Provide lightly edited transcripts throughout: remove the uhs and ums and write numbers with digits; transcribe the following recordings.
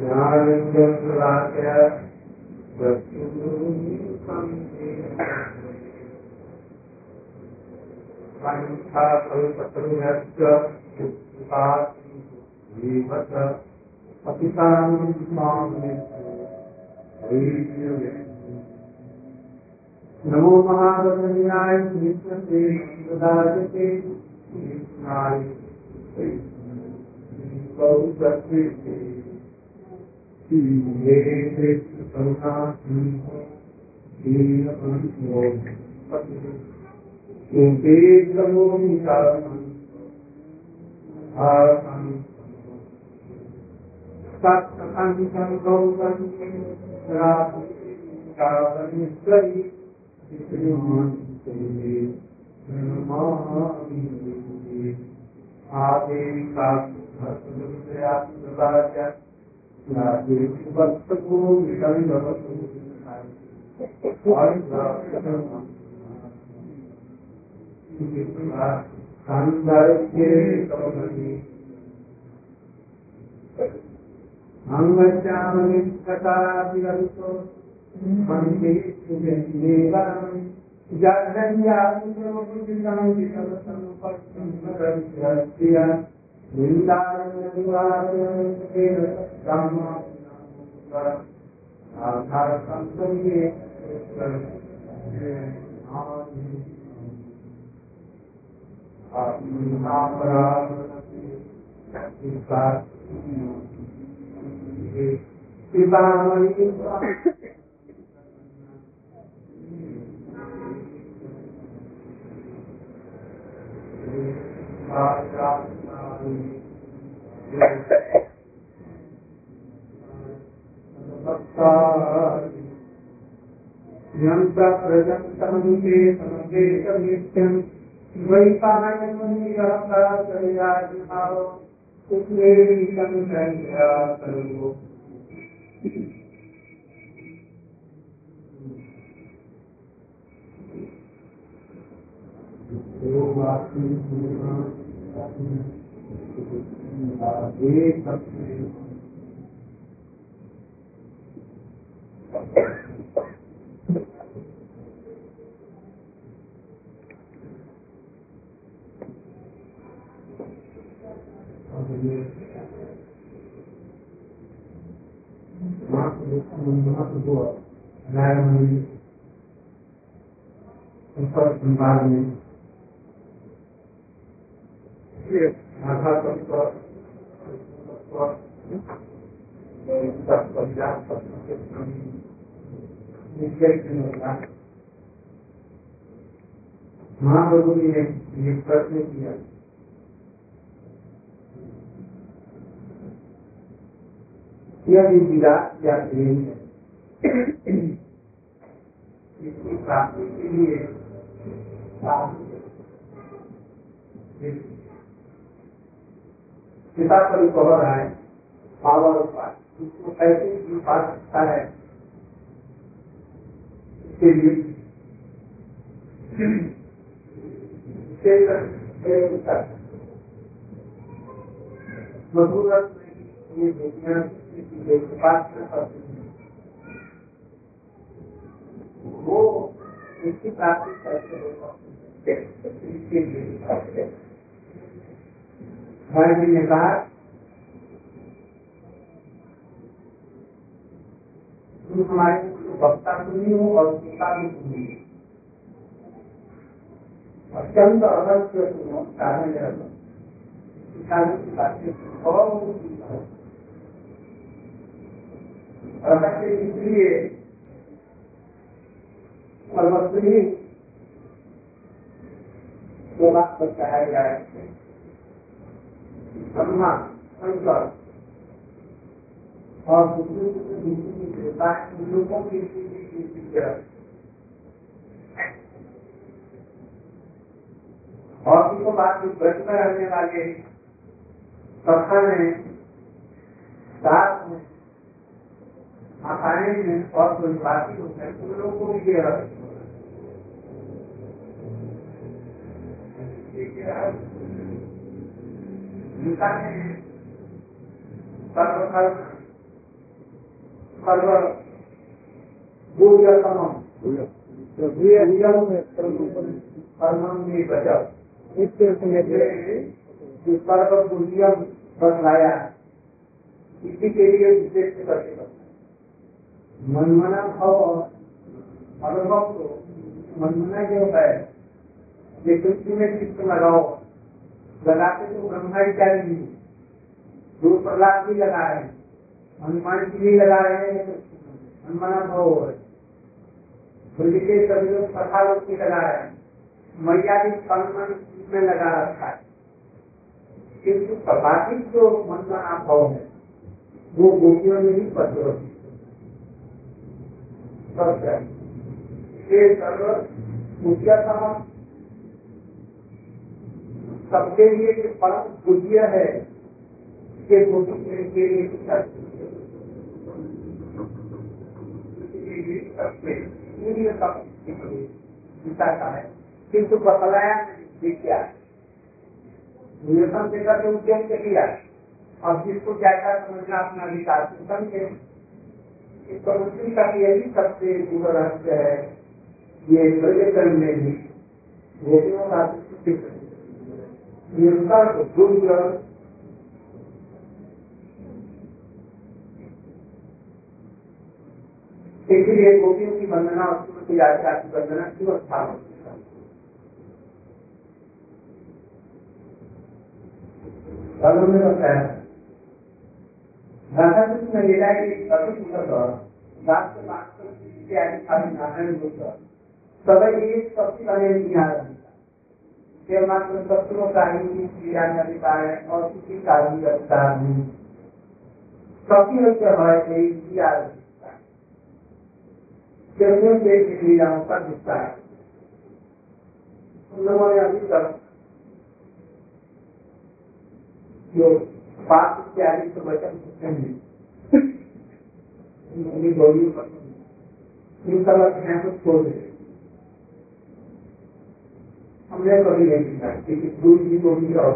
नमो महागणन्याय नित्यते सदाजते कृष्णाय बहुसत्ते ये कृष्ण करुणा दीनबन्धो ये नमो नितानं भारतं सत्संगं गौरवं राधेश्वरी अंगचामि कथा विरतो मंदे देवं जगन्यासुरं वितरसं पश्चिमकर्त्या वृंदावननिवासं धम्मं आधारं संगे प्रजंतं ते संदेशमित्यं वैपायनमुनिरहस्यादिभाव कुलेरितं संख्यातरो महाप्रभु ने ये प्रश्न किया यह विदा या प्रेम है इसकी प्राप्ति के लिए पिता पर कह रहा है पावर उपाय इसको कैसे पा सकता है इसके लिए मधुरत ये विज्ञान वो इसकी प्राप्ति कैसे होगा इसके लिए भाई जी ने कहा तुम हमारे वक्ता सुनी हो और पिता भी सुनी अत्यंत अवश्य सुनो कारण की बातें अवश्य इसलिए सर्वस्वी को बात बताया जाए ब्रह्मा शंकर और लोगों की और किसी बात में ब्रज में रहने वाले कथा में साथ में आखाने में और कोई बाती होते हैं उन लोगों को भी गीता में सर्वधर्म सर्व भूयतमम परमम में बचाओ, जो सर्व भूयम बतलाया इसी के लिए विशेष करके बताया। मनमना भाव और अनुभव को मनमना जो है ये पृथ्वी में चित्त लगाओ, लगाते तो ब्रह्मा ही क्या नहीं, दो प्रहलाद भी लगा रहे हैं, हनुमान जी भी लगा रहे हैं, मनमना भाव है। के सभी लोग कथा लोग की लगा रहे हैं, मैया भी मन में लगा रखा है, किंतु प्रभातिक जो मनमना भाव है वो गोपियों में ही पत्र सबके लिए जो परम पूज्य है के गोपी के लिए गीता का है, किंतु बतलाया नहीं क्या नियम देकर के उद्यम के लिया। अब जिसको जैसा समझना अपना अधिकार समझे, इस प्रवृत्ति का यही सबसे दूर रहस्य है। ये प्रवेशन में भी गोपियों का निरंतर दूर इसलिए गोपियों की वंदना और श्रीमती राधिका की वंदना की अवस्था में बताया। राधा कृष्ण ने लीला की अति सब एक सबसे मात्र शत्रुओं का ही क्रिया में अधिकार है और किसी का भी अधिकार नहीं। सभी लीलाओं का दिखता है। उन लोगों ने अभी तक जो पाप इत्यादि से वचन छोड़ दे, हमने कभी नहीं दिखा गुरु जी को भी और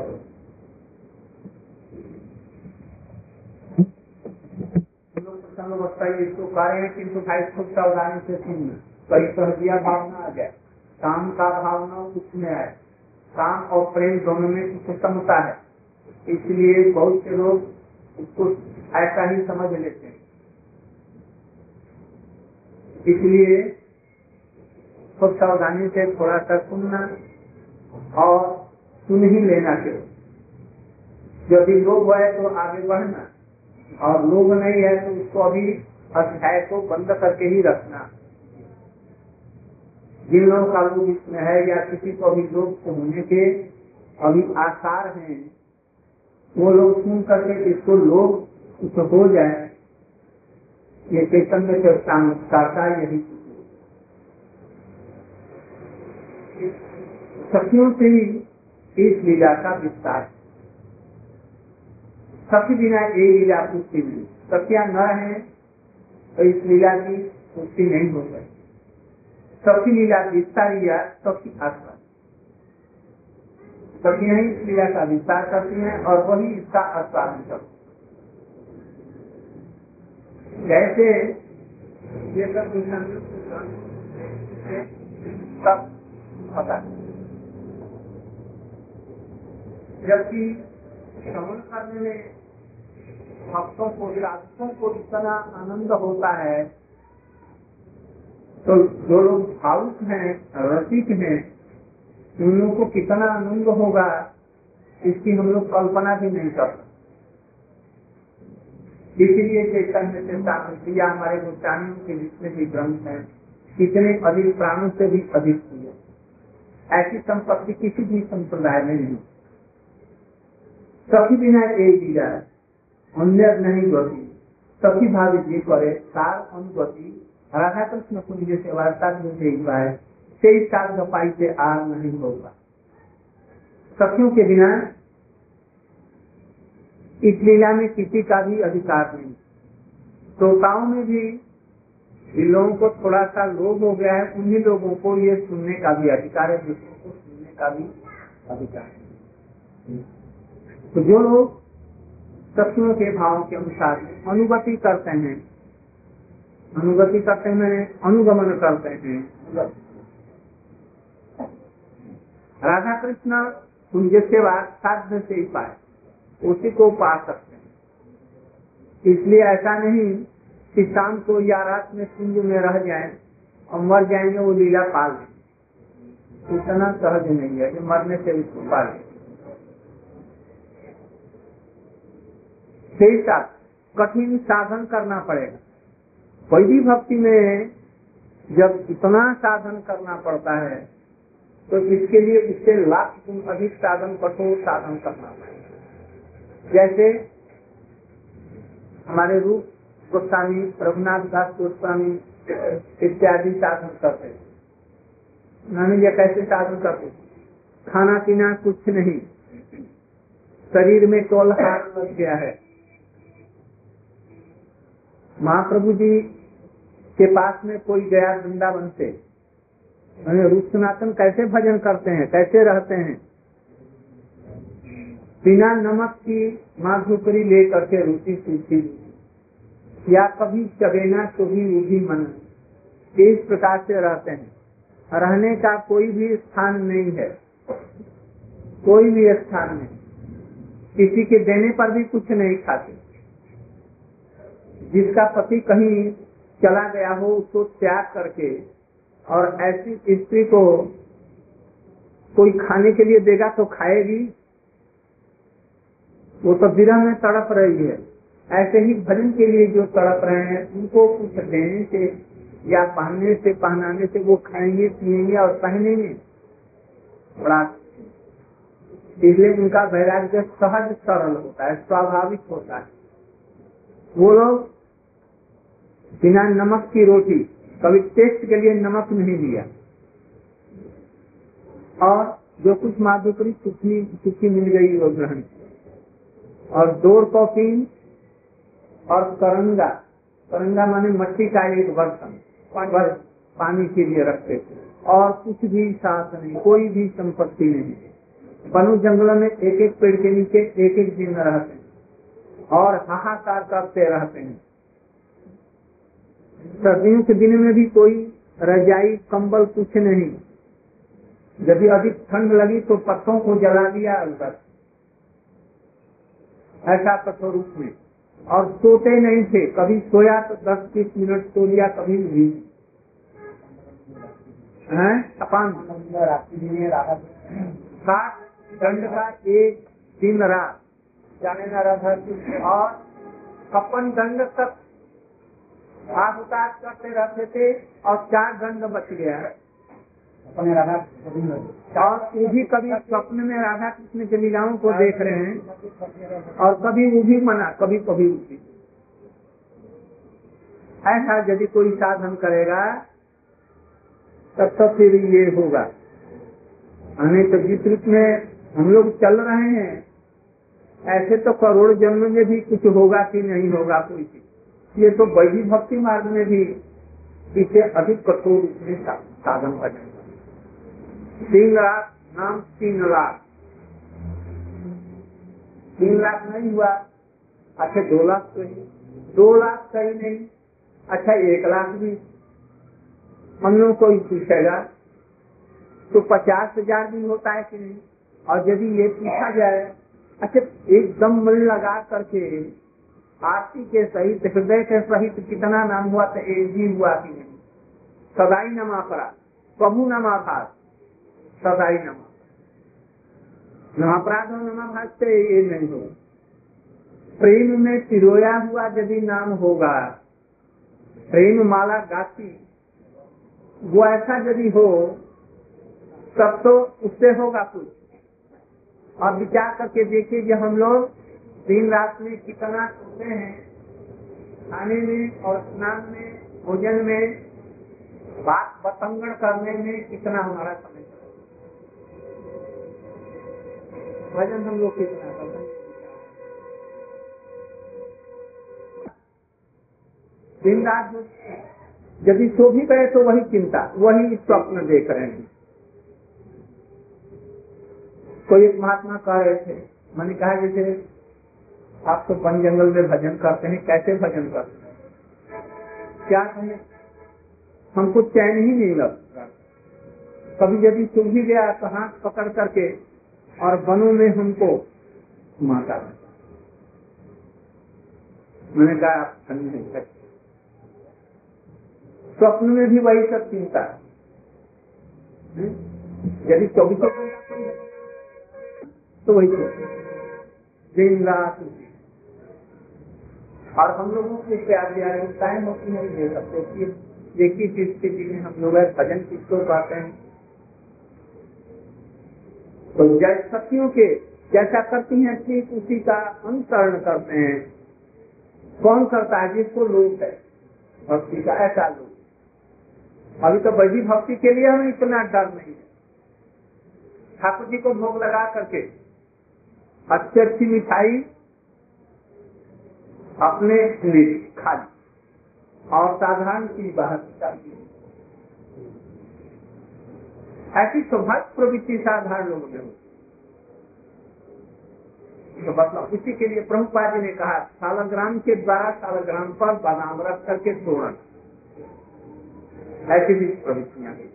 इसको कार्य किंतु खूब सावधानी से सुनना, कई सहजिया भावना आ जाए, काम का भावना उसमें आए, काम और प्रेम दोनों में कुछ समता है, इसलिए बहुत से लोग इसको ऐसा ही समझ लेते हैं। इसलिए खूब सावधानी से थोड़ा सा सुनना और सुन ही लेना चाहिए। यदि लोग है तो आगे बढ़ना, और लोग नहीं है तो उसको अभी अध्याय को बंद करके ही रखना। जिन लोगों का लोग इसमें है या किसी को अभी लोग होने के अभी आसार हैं, वो लोग सुन करके इसको लोग हो जाए, ये चैतन्य चेष्टा यही सखियों से ही इस लीला का विस्तार। सखी बिना ये लीला पुष्टि नहीं, सखियां न है तो इस लीला की पुष्टि नहीं हो सकती। सखी लीला विस्तार या सखी आस्वाद, सखियां ही इस लीला का विस्तार करती हैं और वही इसका आस्वादन करती। जैसे ये सब पता, जबकि श्रवण करने में भक्तों को साधकों को इतना आनंद होता है, तो जो लोग भावुक हैं रसिक हैं उन लोगों को कितना आनंद होगा इसकी हम लोग कल्पना भी नहीं कर सकते। इसीलिए चैतन्य से हमारे गोस्वामियों के जितने भी ग्रंथ हैं कितने अधिक प्राणों से भी अधिक हुए, ऐसी संपत्ति किसी भी संप्रदाय में नहीं। सखी बिना एक दिया अन्य नहीं गति, सखी भावी जी करे सार अनुगति। राधा कृष्ण कुंज से वार्ता हुआ है, से सात गपाई से आर नहीं होगा। सखियों के बिना इस लीला में किसी का भी अधिकार नहीं। श्रोताओं में भी इन लोगों को थोड़ा सा लोभ हो गया है, उन्हीं लोगों को ये सुनने का भी अधिकार है, दूसरों को सुनने का भी अधिकार है। तो जो लोग सखियों के भावों के अनुसार अनुगति करते हैं अनुगति करते हैं, अनुगमन करते हैं। राधा कृष्ण उनके सेवा साध्य से ही पाए, उसी को पा सकते हैं। इसलिए ऐसा नहीं कि शाम को या रात में कुंज में रह जाए और मर जाएंगे, वो लीला पाल लें, इतना सहज नहीं है कि मरने से उसको पाले। सही साथ कठिन साधन करना पड़ेगा। वैदिक भक्ति में जब इतना साधन करना पड़ता है तो इसके लिए इससे लाख गुण अधिक साधन, कठोर साधन करना पड़ेगा। जैसे हमारे रूप गोस्वामी, रघुनाथ दास गोस्वामी इत्यादि साधन करते हैं। उन्होंने ये कैसे साधन करते? खाना पीना कुछ नहीं, शरीर में तौलहार लग गया है। महाप्रभु जी के पास में कोई गया वृंदावन से, रूप सनातन कैसे भजन करते हैं, कैसे रहते हैं? बिना नमक की माधुकरी लेकर के रोटी सूखी, या कभी चबेना तो भी उभी मन, इस प्रकार से रहते हैं। रहने का कोई भी स्थान नहीं है, कोई भी स्थान नहीं, किसी के देने पर भी कुछ नहीं खाते। जिसका पति कहीं चला गया हो उसको त्याग करके, और ऐसी स्त्री को कोई खाने के लिए देगा तो खाएगी, वो तो विरह में तड़प रही है। ऐसे ही भजन के लिए जो तड़प रहे हैं उनको कुछ देने से या पहनने से पहनाने से वो खाएंगे, पिएंगे और पहनेंगे बड़ा। इसलिए उनका वैराग्य सहज सरल होता है, स्वाभाविक होता है। वो लोग बिना नमक की रोटी, कभी टेस्ट के लिए नमक नहीं लिया, और जो कुछ माधुकरी सुखी मिल गई वो ग्रहण, और डोर कॉफी और करंगा, करंगा माने मट्टी का एक बर्तन पानी के लिए रखते थे, और कुछ भी साथ नहीं, कोई भी संपत्ति नहीं। वनु जंगलों में एक एक पेड़ के नीचे एक एक दिन रहते हैं और हाहाकार करते रहते हैं। सर्दियों के दिन में भी कोई रजाई कंबल कुछ नहीं, यदि अधिक ठंड लगी तो पत्तों को जला दिया अंदर, ऐसा कठोर रूप में। और सोते नहीं थे, कभी सोया तो 10-20 मिनट सो लिया, कभी भी अपान 60 दंड का एक दिन रात जाने ना रहा था, और छप्पन दंड तक हाथ उतार करते रहते थे, और 4 दंड बच गया। और वो भी कभी स्वप्न में राधा कृष्ण के लीलाओं को देख रहे हैं, और कभी वो भी मना, कभी कभी उठी। ऐसा यदि कोई साधन करेगा तब तो फिर ये होगा। हमें तो जिस रूप में हम लोग चल रहे हैं, ऐसे तो करोड़ जन्म में भी कुछ होगा कि नहीं होगा कोई चीज। ये तो वैदिक भक्ति मार्ग में भी इसे अधिक कठोर रूप में साधन बने। 3 लाख नाम 3 लाख, 3 लाख नहीं हुआ, अच्छा 2 लाख तो ही, 2 लाख सही नहीं, अच्छा 1 लाख भी। हम लोग कोई पूछेगा तो 50,000 भी होता है कि नहीं? और यदि ये पूछा जाए, अच्छा एकदम मन लगा करके आरती के सहित, हृदय के सहित कितना नाम हुआ, तो एक भी हुआ कि नहीं? सदाई नमा परा, प्रभु नमा भाग, सदाई नमापराध और नमाभाग से ये नहीं हो। प्रेम में पिरोया हुआ यदि नाम होगा, प्रेम माला गाती, वो ऐसा यदि हो तब तो उससे होगा कुछ। और विचार करके देखिए कि हम लोग दिन रात में कितना सोते हैं, खाने में और स्नान में, भोजन में, बात बतंगड़ करने में कितना हमारा समय चला। भजन हम लोग कितना करते हैं, दिन रात यदि सो भी गए तो वही चिंता, वही स्वप्न देख रहे हैं। कोई एक महात्मा कह रहे थे, मैंने कहा जैसे आप तो वन जंगल में भजन करते हैं, कैसे भजन करते हैं? क्या कहें, हमको चैन ही नहीं लगता। कभी यदि चुभ भी गया तो हाथ पकड़ करके और बनों में हमको माता, मैंने कहा आप समझ नहीं सकते। स्वप्न में भी वही सब चिंता, यदि 24 घंटा तो वही दिन रात। और हम लोगों को प्यार टाइम होती नहीं दे सकते कि देखिए किस स्थिति में हम लोग भजन किसको पाते हैं। तो जैसे सखियों के जैसा करती हैं ठीक उसी का अनुसरण करते हैं। कौन करता है? जिसको लोभ है भक्ति का, ऐसा लोभ। अभी तो वैदिक भक्ति के लिए हमें इतना डर नहीं है। ठाकुर जी को भोग लगा करके अच्छी अच्छी मिठाई अपने लिए खा ली और साधारण की बाहर निकाली। ऐसी सौभाग्य प्रवृत्ति साधारण लोगों में होती। तो मतलब इसी के लिए प्रभुपाद जी ने कहा सालग्राम के द्वारा सालग्राम पर बादाम रख करके तोड़न, ऐसी भी प्रवृत्तियां हैं।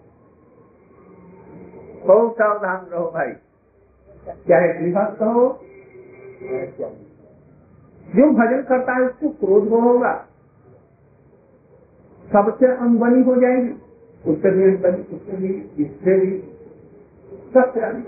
बहुत सावधान रहो भाई, चाहे गृहस्थ हो। जो भजन करता है उसको क्रोध होगा, सबसे अनबनी हो जाएगी, उससे भी अनबनी, उससे भी, इससे भी, सबसे अनबनी।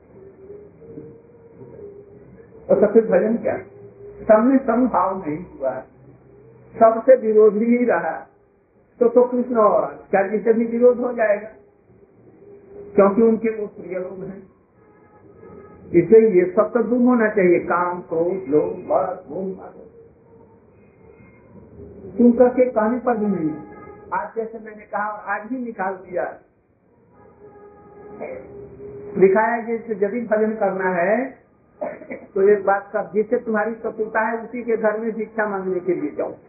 तो सबसे भजन क्या, सब में समभाव नहीं हुआ, सबसे विरोधी ही रहा, तो कृष्ण और आचार्य से भी विरोध हो जाएगा, क्योंकि उनके वो प्रिय लोग हैं। इसलिए ये सब तो दूर होना चाहिए, काम क्रोध लोभ बस तुम करके कहने पर भी नहीं। आज जैसे मैंने कहा आज ही निकाल दिया, दिखाया जैसे यदि भजन करना है तो एक बात का, जिससे तुम्हारी शत्रुता है उसी के घर में भिक्षा मांगने के लिए जाओ।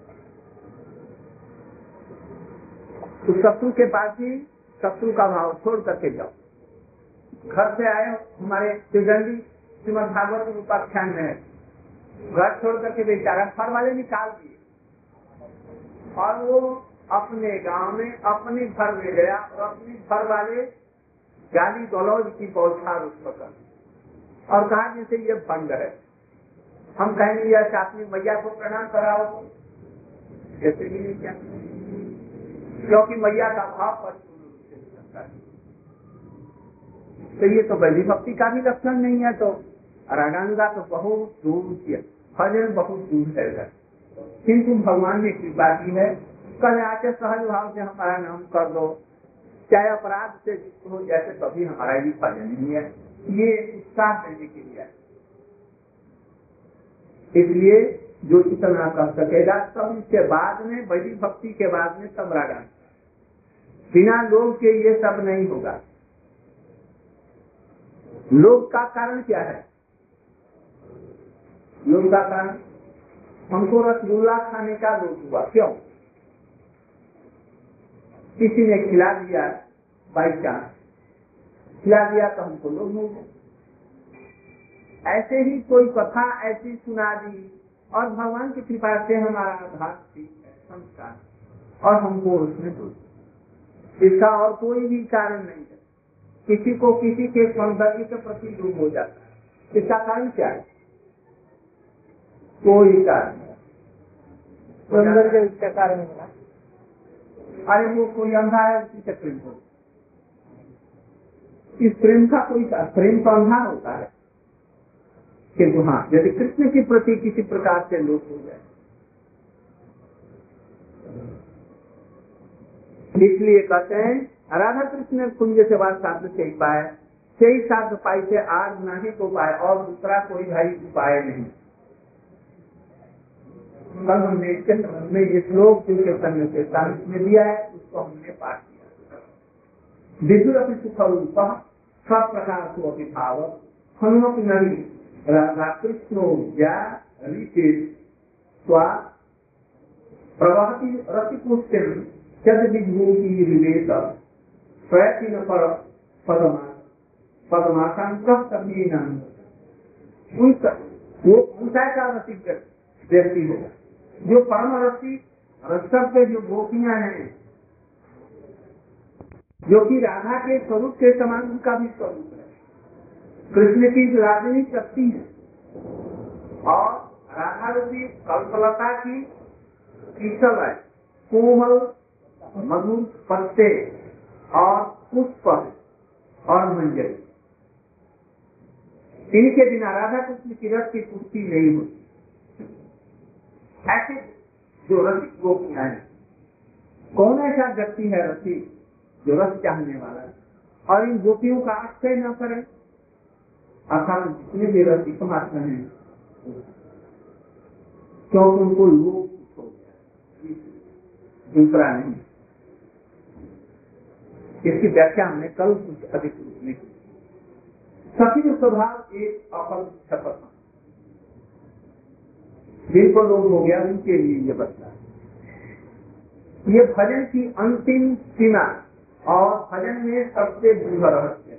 तो शत्रु के पास ही शत्रु का भाव छोड़ करके जाओ। घर से आए हमारे त्रिदंडी श्रीमद् भागवत उपाख्यान में, घर छोड़ करके बेचारा घर वाले निकाल दिए और वो अपने गांव में अपने घर में गया और अपने घर वाले गाली गलौज की बौछार उस पर और कहा जैसे ये भंड है। हम कहेंगे या अपनी मैया को प्रणाम कराओ, जैसे भी नहीं क्या, क्योंकि मैया का भाव पर तो ये तो वैदिक भक्ति का भी लक्षण नहीं है। तो रागानुगा तो बहुत दूर किया, भजन बहुत दूर है, किंतु भगवान ने कृपा की है। कल आके सहज भाव से हमारा नाम कर दो, चाहे अपराध से हो जैसे, कभी हमारा भी भजन नहीं है। ये उत्साह देने के लिए, इसलिए जो इतना कर सकेगा तब इसके बाद में वैदिक भक्ति के बाद में सब रागान, बिना लोभ के ये सब नहीं होगा। लोभ का कारण क्या है? लोभ का कारण हमको रसगुल्ला खाने का लोभ हुआ, क्यों? किसी ने खिला दिया, बाई चांस खिला दिया तो हमको लोभ हो गया। ऐसे ही कोई कथा ऐसी सुना दी और भगवान की कृपा से हमारा आधार ठीक है, संस्कार, और हमको उसमें दोष। इसका और कोई भी कारण नहीं है। किसी को किसी के सौंदर्य के प्रति लोभ हो जाता है, इसका कारण क्या है? कोई कारण नहीं, सौंदर्य इसका कारण नहीं। अरे वो कोई अंधा है उसी से प्रेम हो, इस प्रेम का कोई प्रेम तो अंधा होता है, किंतु हाँ यदि कृष्ण के प्रति किसी प्रकार से लोभ हो जाए, इसलिए कहते हैं राधा कृष्ण कुंज से बात साध से ही पाए, से ही साध पाई से आज नहीं को पाए, और दूसरा कोई भाई उपाय नहीं। कल हमने इसके संबंध में ये श्लोक के संग से साहित्य में दिया है, उसको हमने पाठ किया। विदुर अपनी सुख रूप सब प्रकार को अभिभाव हनुमत नरी राधा कृष्णो या स्वा प्रवहति रतिपुष्टिम चद विभूति विवेक प्रयत्न पर पदमाशंक वो ऊंचाई का रसिक व्यक्ति होगा जो परम रसिक रसक के जो गोपियां हैं, जो कि राधा के स्वरूप के समान उनका भी स्वरूप है। कृष्ण की रागिनी शक्ति है और राधा रूपी कल्पलता की कीचल है, कोमल मधुर पत्ते और पुष्प और मंजरी। इनके बिना राधा कृष्ण की रस की पुष्टि नहीं होती। ऐसे जो रसिक गोपियां हैं, कौन ऐसा व्यक्ति है रसिक जो रस चाहने वाला है और इन गोपियों का आश्रय न करे? अर्थात जितने भी रसिक मात्र हैं, क्योंकि उनको लोभ हो गया, दूसरा नहीं। इसकी व्याख्या हमने कल कुछ अधिक रूप में की। सखी स्वभाव एक अफल शपथ, जिनको लोग हो गया उनके लिए ये बता है। ये भजन की अंतिम सीमा और भजन में सबसे गूढ़ रहस्य।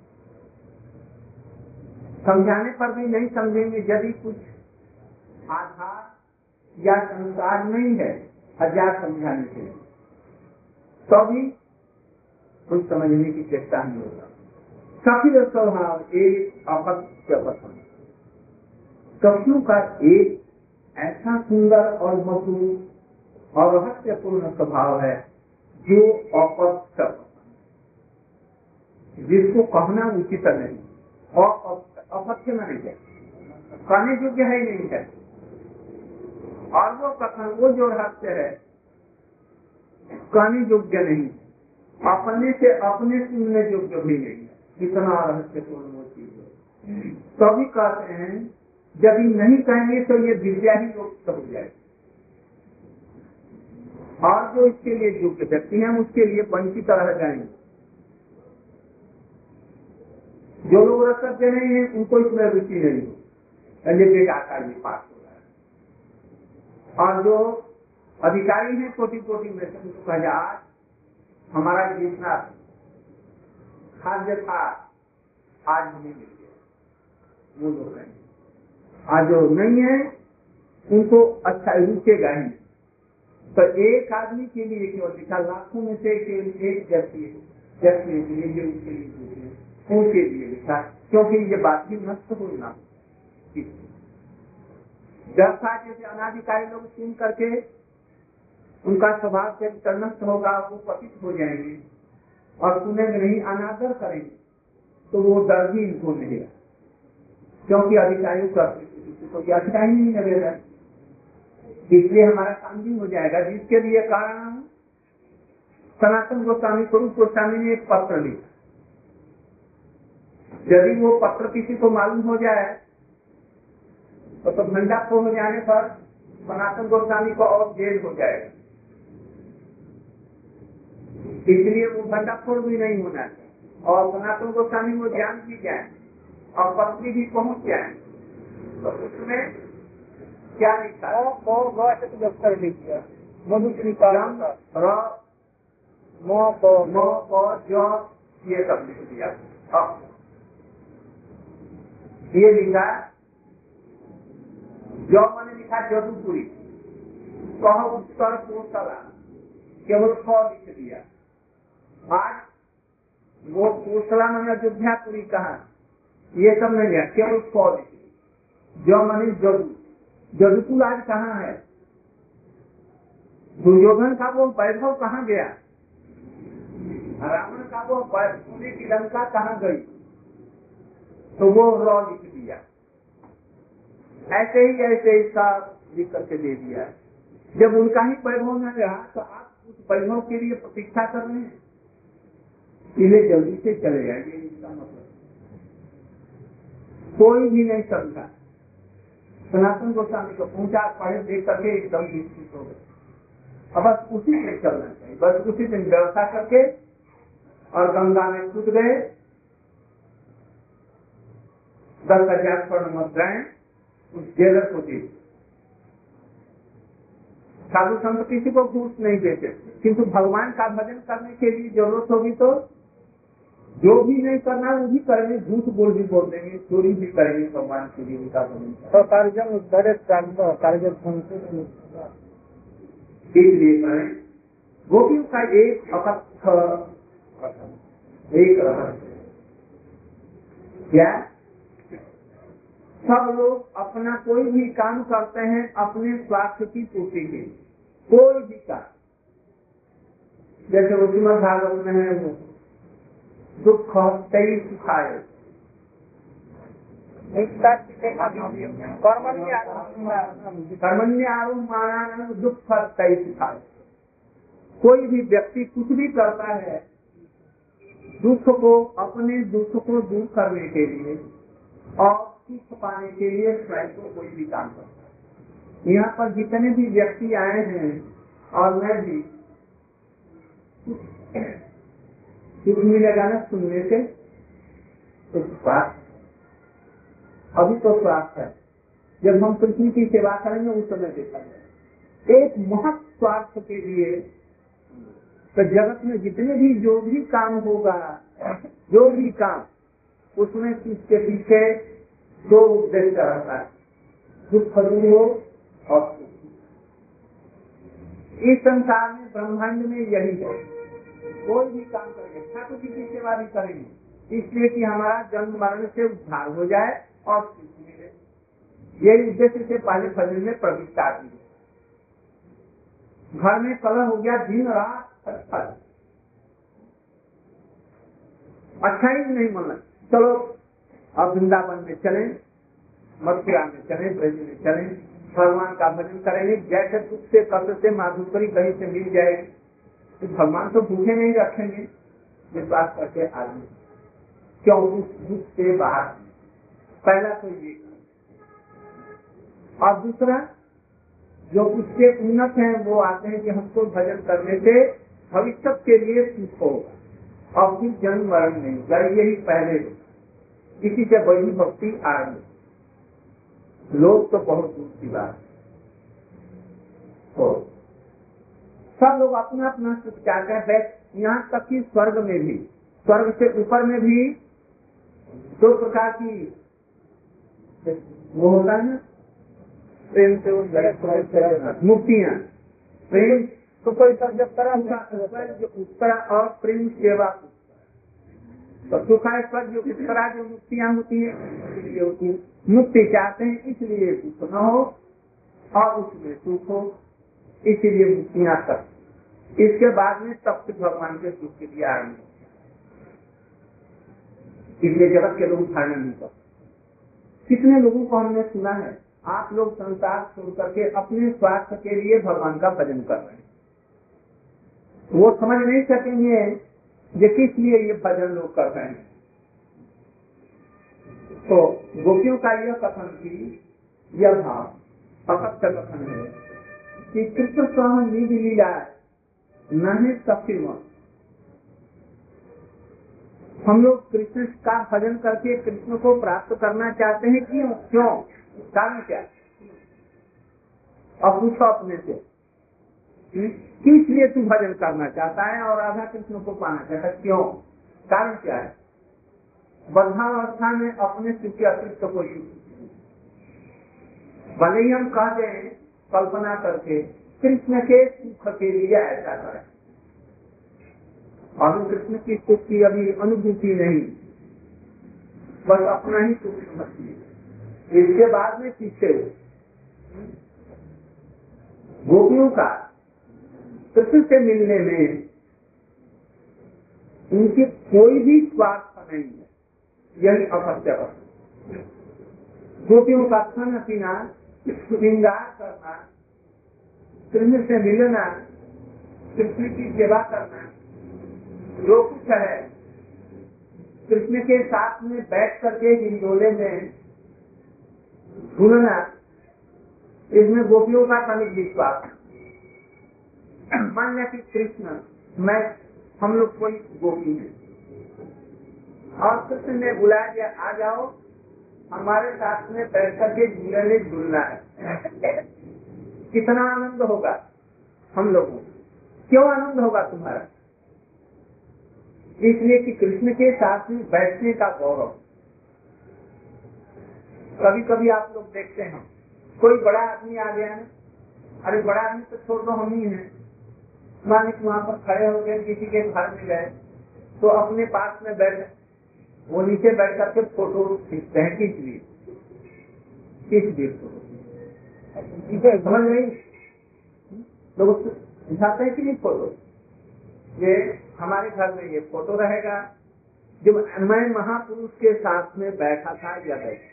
समझाने पर भी नहीं समझेंगे यदि कुछ आधार या संस्कार नहीं है, हजार समझाने के लिए तो भी कुछ समझने की चेष्टा नहीं होगा। सखी स्वभाव एक अपत्य पसंद, सखियों का एक ऐसा सुंदर और मधुर और रहस्यपूर्ण स्वभाव है जो अपत्य, जिसको कहना उचित नहीं और अपत्य नहीं है, कहने योग्य है नहीं है। और वो कथन, वो जो रहस्य है कहने योग्य नहीं, अपने से अपने सुनने योग्य भी नहीं है। कितना रहस्यपूर्ण वो चीज है। तभी कहते हैं जब नहीं कहेंगे तो ये विद्या ही लुप्त हो जाएगी और जो इसके लिए योग्य व्यक्ति हैं उसके लिए वंचित रह जाएंगे। जो लोग रसज्ञ नहीं है उनको इसमें रुचि नहीं हो, ये बेकार का ये पाठ हो रहा है। और जो अधिकारी हैं कोटि कोटि में से उनको कहा आज हमारा जितना खाद्य था आज नहीं मिल गया, वो लोग हैं। आज जो नहीं है उनको अच्छा रुचेगा ही। तो एक आदमी के लिए केवल लिखा, लाखों में से केवल एक व्यक्ति के लिए उनके लिए लिखा, क्योंकि ये बात भी नष्ट होना। जब था जैसे अनाधिकारी लोग सुन करके उनका स्वभाव से नष्ट होगा, वो पतित हो जाएंगे और सुनेंगे नहीं, अनादर करेंगे तो वो डर भी इनको मिलेगा, क्योंकि अधिकारियों का तो अच्छा ही नहीं लगेगा। इसलिए हमारा काम भी हो जाएगा, जिसके लिए कारण सनातन गोस्वामी स्वरूप गोस्वामी ने एक पत्र लिखा। यदि वो पत्र किसी को मालूम हो जाए तो भंडाफोड़ हो जाने पर सनातन गोस्वामी को और जेल हो जाएगा। इसलिए वो भंडाफोड़ भी नहीं होना चाहिए और सनातन गोस्वामी वो ज्ञान भी जाए और पत्री भी पहुंच जाए। तो उसमें क्या लिखा है? दफ्तर लिख दिया, ये सब लिख दिया। ये लिखा जो मैंने लिखा जदुपुरी कह उत्तर कोसला, केवल ख लिख दिया। आज वो कोसला मैंने अयोध्यापुरी कहा, ये सब नहीं लिया, केवल ख लिख दिया। जो मैंने जदुपुर आज कहाँ है? दुर्योधन का वो वैभव कहाँ गया? रावण का वो पूरी की लंका कहाँ गई? तो वो रॉ लिख दिया। ऐसे ही इसका लिख करके दे दिया। जब उनका ही वैभव न रहा तो आप उस वैभव के लिए प्रतीक्षा कर रहे हैं, इसलिए जल्दी से चले जाएंगे। इसका मतलब कोई भी नहीं समझा। सनातन गोस्वामी को पूछा, पढ़े देख करके एकदम निश्चित हो गए। अब बस उसी से चलना चाहिए, बस उसी दिन व्यवस्था करके और गंगा में कूद गए। 10,000 स्वर्ण मुद्राएं उस जेलर को दी। साधु संत किसी को घूस नहीं देते, किंतु भगवान का भजन करने के लिए जरूरत होगी तो जो भी नहीं करना वो भी करेंगे, झूठ बोल भी बोल देंगे, चोरी भी करेंगे भगवान के लिए उनका भजन। तो कार्यक्रम इसलिए करें गोपियों का एक अकथ एक रहस्य क्या, सब लोग अपना कोई भी काम करते हैं अपने स्वार्थ की पूर्ति के, कोई भी काम, जैसे श्रीमद् भागवत में है दुख तई सुखाय, कर्मण्य आरोप दुख तई सुखाय। कोई भी व्यक्ति कुछ भी करता है दुख को, अपने दुख को दूर करने के लिए और सुख पाने के लिए स्वयं को कोई भी काम करता है। यहाँ पर जितने भी व्यक्ति आए हैं और मैं भी, कुछ मिलेगा ना सुनने से, तो स्वास्थ्य, अभी तो स्वास्थ्य है, जब हम पृथ्वी की सेवा करेंगे उस समय देखा जाए। एक महत् स्वार्थ के लिए तो जगत में जितने भी जो भी काम होगा, जो भी काम, उसमें इसके पीछे दो उद्देश्य रहता है, दुख दूर हो और इस संसार में ब्रह्मांड में यही है। कोई भी काम करेंगे, ठाकुर जी की सेवा भी करेंगे इसलिए कि हमारा जन्म मरण से उद्धार हो जाए और सुख मिले, यही उद्देश्य से पहले भजन में प्रविष्टा दी। घर में कलह हो गया दिन रात, अच्छा ही नहीं माना, चलो अब वृंदावन में चलें, मथुरा में चलें, ब्रज में चलें, भगवान का भजन करेंगे। जैसे दुख से कष्ट से माधुकरी कहीं से मिल जाएगी, तो भगवान तो भूखे नहीं रखेंगे विश्वास करके आदमी, क्यों उस दुख से बाहर। पहला तो ये, और दूसरा जो उससे उन्नत है वो आते हैं कि हमको भजन करने से भविष्य के लिए सुख होगा और फिर जन्म मरण नहीं होगा, यही पहले इसी से बड़ी भक्ति आरंभ। लोग तो बहुत दूर की बात, तो सब लोग अपना अपना सुख चाहते हैं। यहाँ तक कि स्वर्ग में भी, स्वर्ग से ऊपर में भी दो प्रकार की वो होता है ना, प्रेम से मुक्तियाँ, प्रेम तो कोई उत्तरा और प्रेम सेवा, तो सुखा स्वर्ग जो उत्तरा जो मुक्तियाँ होती है इसलिए होती है। मुक्ति चाहते हैं इसलिए दुख न हो और उसमें सुख हो, इसीलिए मुक्तियाँ तक। इसके बाद में तब से भगवान के सुख के लिए आरम्भ, इसलिए जगत के लोग धारण नहीं करते। कितने लोगों को हमने सुना है, आप लोग संसार छोड़ करके अपने स्वार्थ के लिए भगवान का भजन कर रहे हैं, वो समझ नहीं सकेंगे ये किस लिए ये भजन लोग कर रहे हैं। तो गोपियों का यह कथन की यह भाव असत्य कथन है कि कृष्ण स्वयं निज लीला नहीं सफिम। हम लोग कृष्ण का भजन करके कृष्ण को प्राप्त करना चाहते हैं, क्यों? कारण क्या? और पूछो अपने से, किस लिए तू भजन करना चाहता है और राधा कृष्ण को पाना चाहता है, क्यों? कारण क्या है? बद्धावस्था में अपने सुख के अतिरिक्त कोई भले ही हम कह दें कल्पना करके कृष्ण के सुख के लिए ऐसा करें, और कृष्ण की सुख की अभी अनुभूति नहीं, बस अपना ही सुख समझती है। इसके बाद में पीछे गोपियों का कृष्ण से मिलने में उनकी कोई भी स्वार्थ नहीं है, यही असत्य है। गोपियों का खाना पीना, श्रृंगार करना, कृष्ण से मिलना, कृष्ण की सेवा करना, जो कुछ है कृष्ण के साथ में बैठ करके हिंडोले में झूलना, इसमें गोपियों का तनिक विश्वास। मान लिया कि कृष्ण मैं हम लोग कोई गोपी है और कृष्ण ने बुला दिया, आ जाओ हमारे साथ में बैठ करके झूले में झूलना है, कितना आनंद होगा हम लोगों को। क्यों आनंद होगा तुम्हारा? इसलिए कि कृष्ण के साथ में बैठने का गौरव। कभी कभी आप लोग देखते हैं कोई बड़ा आदमी आ गया है अरे बड़ा आदमी तो छोड़ दो, हम ही हैं। मान लीजिए वहाँ पर खड़े हो गए, किसी के घर में गए तो अपने पास में बैठ, वो नीचे बैठ करके फोटो खींचते हैं, खींच लिए फोटो, समझ नहीं लोग दिखाते हैं कि नहीं फोटो, ये हमारे घर में ये फोटो रहेगा जब मैं महापुरुष के साथ में बैठा था या बैठा,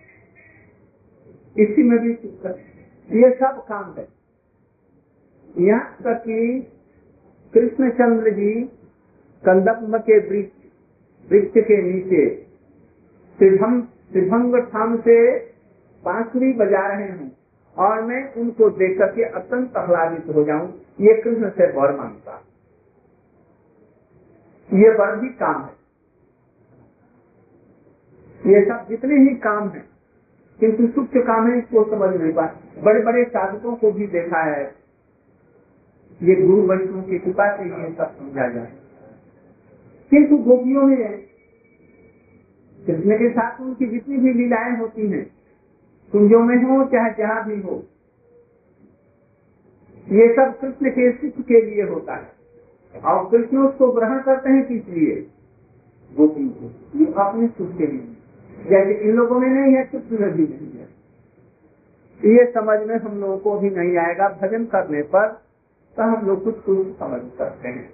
इसी में भी ये सब काम है। यहाँ तक कि कृष्णचंद्र जी कंदम्ब के वृक्ष के नीचे त्रिभंग ठाम से बांसुरी बजा रहे हैं और मैं उनको देख करके अत्यंत आह्लादित हो जाऊं, ये कृष्ण से वर मांगता, ये वर भी काम है। ये सब जितने ही काम है किंतु सूक्ष्म काम है, इसको समझ नहीं पाए। बड़े बड़े साधकों को भी देखा है, ये गुरु वैष्णव की कृपा से ये सब समझा जाए, किंतु गोपियों में कृष्ण के साथ उनकी जितनी भी लीलाएं होती हैं, कुंजों में हो चाहे जहाँ भी हो, ये सब कृष्ण के सुख के लिए होता है और कृष्ण उसको ग्रहण करते हैं किस लिए? गोपियों को, ये अपने सुख के लिए। जैसे इन लोगों में नहीं है, कृष्ण में भी नहीं है। ये समझ में हम लोगों को भी नहीं आएगा, भजन करने पर तो हम लोग कुछ समझ सकते हैं।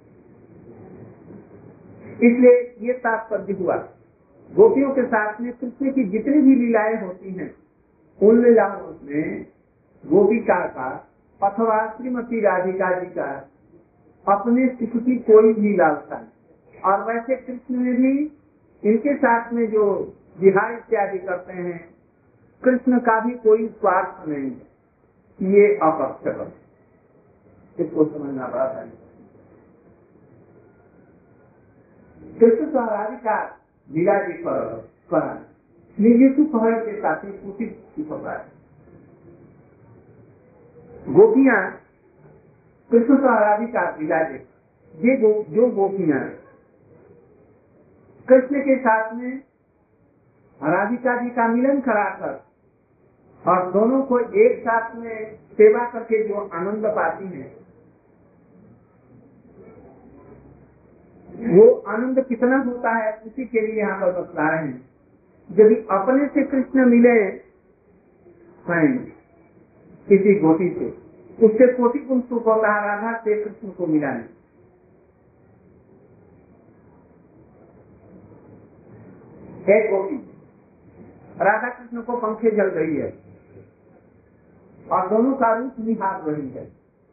इसलिए ये तात्पर्य हुआ, गोपियों के साथ में कृष्ण की जितनी भी लीलाएं होती हैं, उन लीलाओं में गोपिका का अथवा श्रीमती राधिका जी का अपने सुख की कोई भी लालसा नहीं। और वैसे कृष्ण में भी इनके साथ में जो विहार इत्यादि करते हैं, कृष्ण का भी कोई स्वार्थ नहीं है, ये अपक्षपात, इसको समझना पड़ा था। कृष्ण तो राधिका लीला जी पर निजी सुख के साथ ही उचित सुख होता है। गोपियां कृष्ण तो राधिका लीला जी, ये जो गोपियां कृष्ण के साथ में राधिका जी का मिलन कराकर और दोनों को एक साथ में सेवा करके जो आनंद पाती हैं, वो आनंद कितना होता है उसी के लिए यहाँ पर बतला रहे हैं। यदि अपने से कृष्ण मिले स्वयं किसी गोपी से, उससे कोटि गुण सुख होता है, राधा से कृष्ण को मिला नहीं। एक गोपी राधा कृष्ण को पंखे जल रही है और दोनों का रूप निहार रही है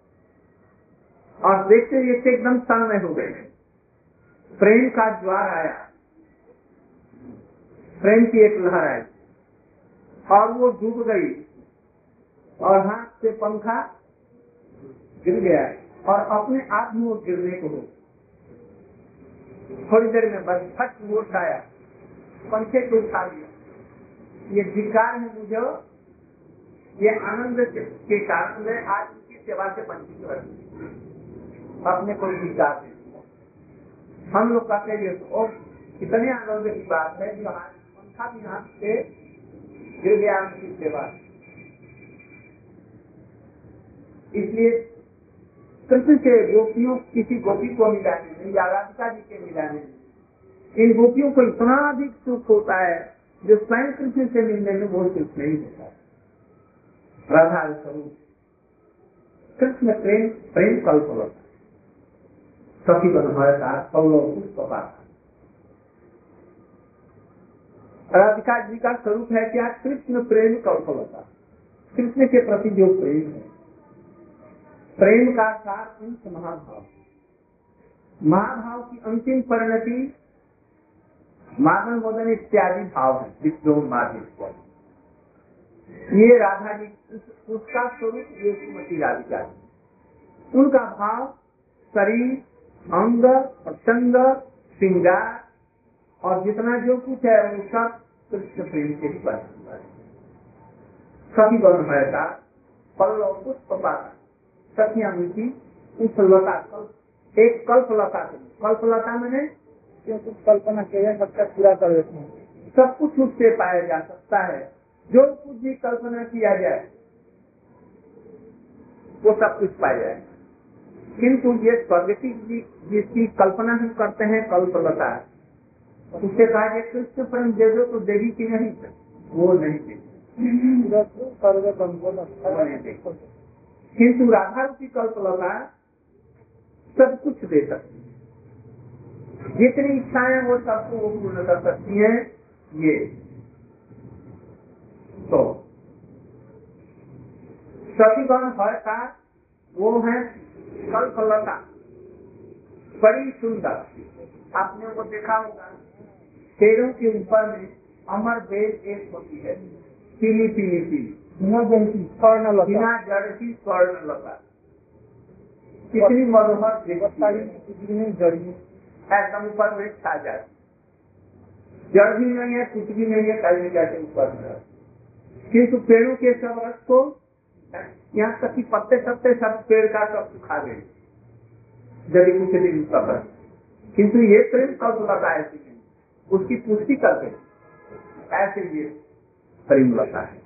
और देखते देखते एकदम तन्मय हो गए। प्रेम का ज्वार आया, प्रेम की एक लहर आई और वो डूब गई और हाथ से पंखा गिर गया और अपने आप में वो गिरने को हो। थोड़ी देर में बस फट वो उठाया, पंखे को उठा लिया। ये धिक्कार है मुझे, ये आनंद के कारण मैं आज उनकी सेवा से वंचित कर अपने को धिक्कार है। हम लोग कहते हैं तो कितने आनंद की बात है जो आज पंखा भी हाथ से गिर गया उनकी सेवा। इसलिए कृष्ण के गोपियों किसी गोपी को मिलाने में या राधिका जी के मिलाने में इन गोपियों को इतना अधिक सुख होता है जो स्वयं कृष्ण से मिलने में वो सुख नहीं होता है। राधा स्वरूप कृष्ण प्रेम कल्प होता, सखी बनता राधिका जी का स्वरूप है क्या? कृष्ण प्रेम कल्प होता, कृष्ण के प्रति जो प्रेम है, प्रेम का सार अंश महाभाव, महाभाव की अंतिम परिणति मादन मदन इत्यादि भाव है, विद्रोह माधव। ये राधा जी उसका स्वरूप ये श्रीमती राधिका जी, उनका भाव शरीर, अंग, प्रसंग, श्रृंगार और जितना जो कुछ है वो सब कृष्ण प्रेम के ही बना है। सभी वर्णमयता पल्लव पुष्प पाता, सखियां मिलती उस लता, एक कल्पलता, कल्पलता मैंने जो कुछ कल्पना किया सबका पूरा कर देते हैं। सब कुछ उससे पाया जा सकता है, जो कुछ भी कल्पना किया जाए वो सब कुछ पाया जाएगा। किंतु ये स्वर्ग की जिसकी कल्पना हम करते हैं कल्पलता, उससे कहा जाए कृष्ण प्रेम दे दो तो देगी कि नहीं, वो नहीं देगी। किंतु राधा की कल्पलता सब कुछ दे सकती है, जितनी इच्छाएं वो सबको वो पूर्ण कर सकती है। ये तो सखीगण का वो है कल्पलता, बड़ी सुंदर। आपने वो देखा होगा, पेड़ों के ऊपर में अमर बेल एक होती है, पीली पीली पीली, बिना जड़ की स्वर्णलता, कितनी मनोहर जड़ी एकदम ऊपर में छा जाए, जड़ भी नहीं है, कुछ भी नहीं है, कहीं कैसे ऊपर में। किंतु पेड़ों के सब रस को यहाँ तक कि पत्ते सत्ते सब पेड़ का सब सुखा गए, जब कुछ दिन सब। किंतु ये प्रेम कब लगा है, उसकी पुष्टि करते ऐसे ये प्रेम लगा है।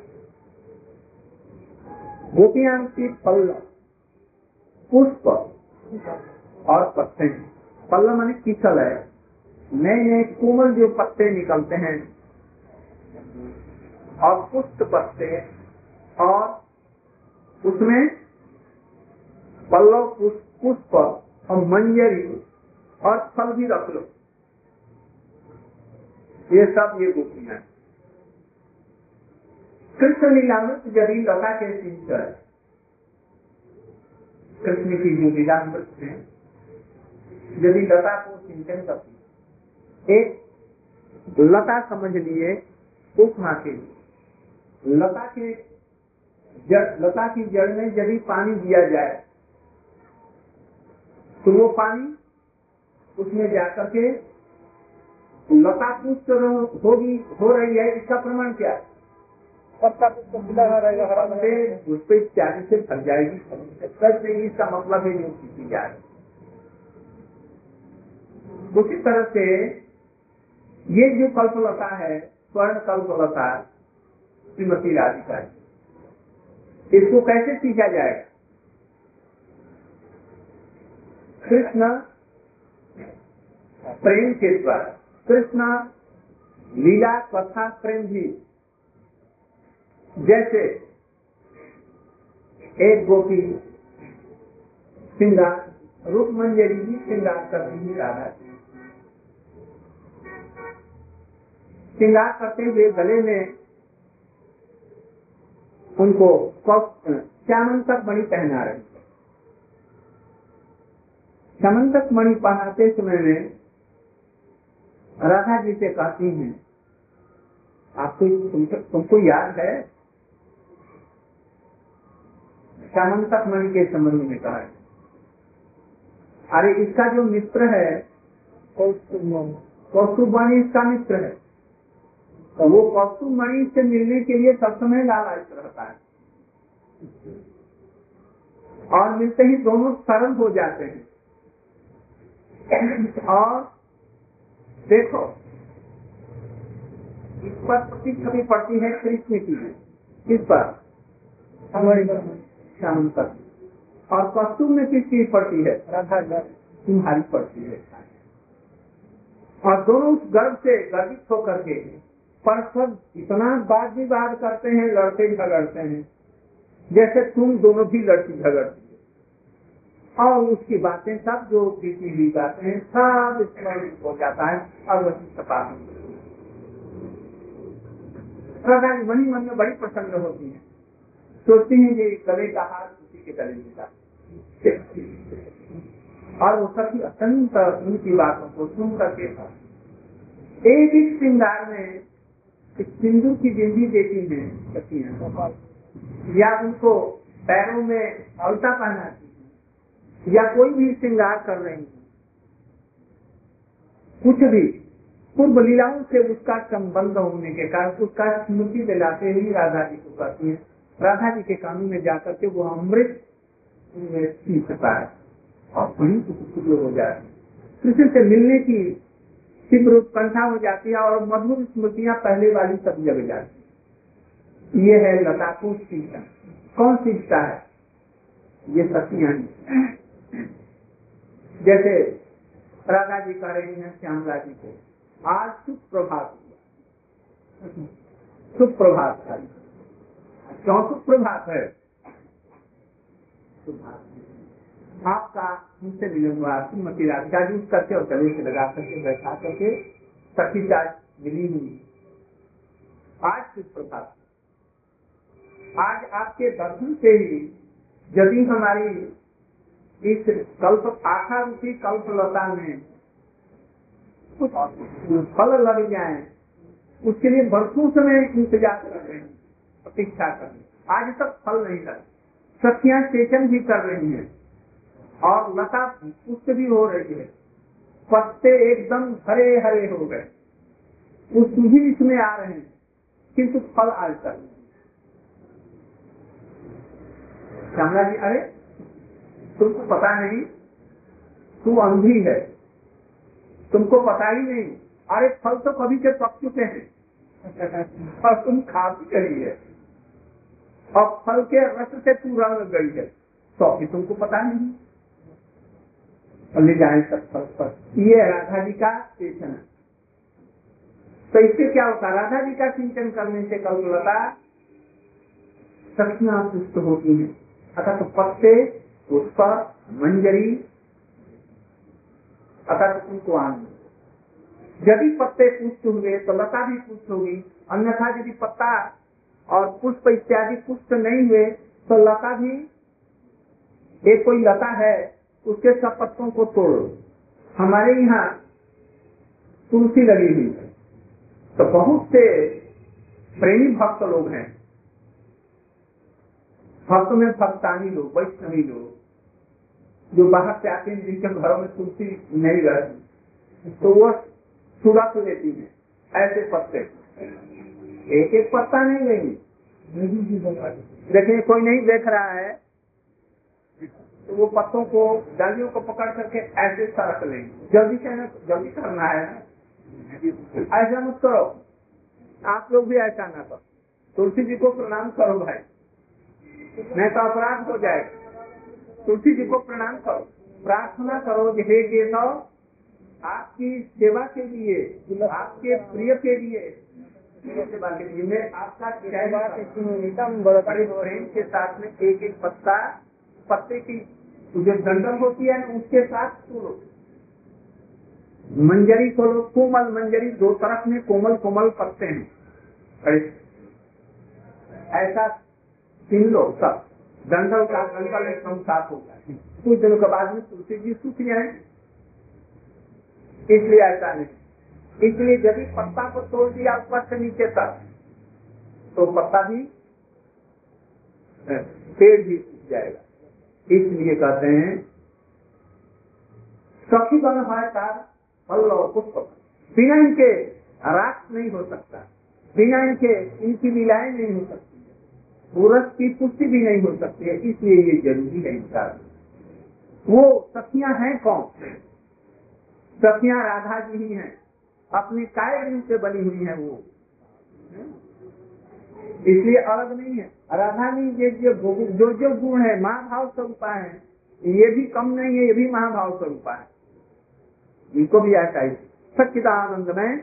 गोपियां की पल्लव, पुष्प और पत्ते, पल्लव माने किचल है, नए नए कोमल जो पत्ते निकलते हैं, और पुष्प पत्ते, और उसमें पल्लव पुष्प और मंजरी और फल भी रख लो, ये सब ये गोपियां। कृष्ण लीलामृत यदि लता के सिंचन, कृष्ण की जो लीलामृत है यदि लता को सिंचन करती, एक लता समझ लिए उपमा के लिए, लता की जड़ में यदि पानी दिया जाए तो वो पानी उसमें जाकर के लता पुष्ट हो रही है, इसका प्रमाण क्या है? पत्ता रहेगा, उस पर इत्यादि से फल जाएगी, इसका मतलब है जो सीखी जाए। उसी तरह से ये जो कल्पलता है, स्वर्ण कल्पलता श्रीमती राधिका, इसको कैसे सीखा जाएगा? कृष्ण प्रेम के द्वारा, कृष्ण लीला कथा प्रेम भी, जैसे एक गोपी श्रृंगार रूप मंजरी भी श्रृंगार करती है, राधा श्रृंगार करते हुए गले में उनको श्यामंतक मणि पहना रहे। श्यामंतक मणि पहनाते समय में राधा जी से कहती हैं, आपको तुमको याद है? श्यामंतक मणि के संबंध में कहा है, अरे इसका जो मित्र है कौस्तुभ मणि इसका मित्र है, तो वो कौस्तुभ मणि से मिलने के लिए सब समय लालायित रहता है, और मिलते ही दोनों सरल हो जाते हैं। और देखो इस पर छवि पड़ती है कृष्ण की, किस पर? श्यामंतक। और कौस्तुभ में किसकी पड़ती है? राधा तुम्हारी पड़ती है। और दोनों उस गर्व से गर्वित होकर के परस्पर इतना वाद विवाद करते हैं, लड़ते झगड़ते हैं, जैसे तुम दोनों भी लड़ती झगड़ती है। और उसकी बातें सब जो बीती हुई बातें हैं सब स्मरण हो जाता है, और वही सपा राधा मन ही मन में बड़ी प्रसन्न होती है, सोचती है ये गले का हार उसी के गले में था। और वो सभी अत्यंत उनकी बातों को सुन करके एक ही श्रृंगार में सिंदूर की बिंदी देती है, या उनको पैरों में अलता पहनाती है, या कोई भी श्रृंगार कर रही है, कुछ भी पूर्व लीलाओं से उसका संबंध होने के कारण उसका स्मृति दिलाते ही राधा जी को कहती है। राधा जी के कानों में जाकर के वो अमृत सीखता है और बड़ी हो जाती है, कृष्ण से मिलने की तीव्र उत्कंठा हो जाती है, और मधुर स्मृतियां पहले वाली सब जग जाती है। ये है लता को सीखता। कौन सीखता है? ये सखियां हैं। जैसे राधा जी कह रही हैं श्यामला जी को, आज सुप्रभात हुआ, सुप्रभात है। क्यों सुप्रभात है? आपका उनसे मिलन हुआ, श्रीमती राधिका जी करके और गले से लगा करके बैठा करके सखी चार मिली हुई। आज सुप्रभात, आज आपके दर्शन से ही यदि हमारी इस कल्प आखा रूपी कल्पलता में कुछ फल लग जाए, उसके लिए वर्षों समय इंतजार कर रहे हैं, प्रतीक्षा कर रहे हैं, आज तक फल नहीं लगा। सखियां सेचन भी कर रही हैं और लता पुष्ट भी हो रही है, पत्ते एकदम हरे हरे हो गए, पुष्प भी इसमें आ रहे हैं, किंतु फल आज तक नहीं। श्यामला जी, अरे तुमको पता नहीं, तू अंधी है, तुमको पता ही नहीं, अरे फल तो कभी के पक चुके हैं और तुम खा भी रही है और फल के रस से तू रंग गई है, तो अभी तुमको पता नहीं, ले जाए सब फल पर। ये राधा जी का सिंचन है। तो इससे क्या होता है? राधा जी का सिंचन करने से कल्पलता सखियां पुष्ट होती है, अतः तो पत्ते, पुष्प, मंजरी, अतः तो उनको आनंद। यदि पत्ते पुष्ट हुए तो लता भी पुष्ट होगी, अन्यथा यदि पत्ता और पुष्प इत्यादि पुष्ट नहीं हुए तो लता भी, एक कोई लता है उसके सब पत्तों को तोड़ो। हमारे यहाँ तुलसी लगी हुई है, तो बहुत से प्रेमी भक्त लोग हैं, भक्त में भक्तानी लोग, वैष्णवी लोग, जो बाहर से आते हैं, जिनके घरों में तुलसी नहीं रहती, तो वो सुरख लेती है ऐसे पत्ते, एक एक पत्ता नहीं लेंगी। देखिए कोई नहीं देख रहा है तो वो पत्तों को, डालियों को पकड़ करके ऐसे सरक लेंगे। जल्दी करना है, ऐसा मत करो, आप लोग भी ऐसा ना करो। तुलसी जी को प्रणाम करो भाई, नहीं तो अपराध हो जाएगा। तुलसी जी को प्रणाम करो, प्रार्थना करो, हे केशव, आपकी सेवा के लिए, आपके प्रिय के लिए, सेवा के लिए मैं आपका बड़े प्रेम के साथ में एक एक पत्ते की जो डंडल होती है ना, उसके साथ तोड़ो, मंजरी खोलो, कोमल मंजरी, दो तरफ में कोमल कोमल पत्ते हैं, ऐसा छीन लो सब, डंडल का डंडल एकदम साफ होता है। कुछ दिनों के बाद में तुलसी जी सूख जाए, इसलिए ऐसा नहीं। इसलिए यदि पत्ता को तोड़ दिया ऊपर से नीचे तक तो पत्ता भी, पेड़ भी सूख जाएगा। इसलिए कहते हैं सखी बन है का पल्लव पुष्प, बिना इनके रास नहीं हो सकता, बिना इनके इनकी लीलाएं नहीं हो सकती, पुरुष की पुष्टि भी नहीं हो सकती है, इसलिए ये जरूरी है इनका। वो सखियां हैं कौन? सखियां राधा जी ही हैं, अपनी काय रूप से बनी हुई है वो, इसलिए अलग नहीं है। राधा जी जो जो गुण है महाभाव स्वरूपा है, ये भी कम नहीं है, ये भी महाभाव स्वरूपा है, इनको भी ऐसा ही। सच्चिदानंद में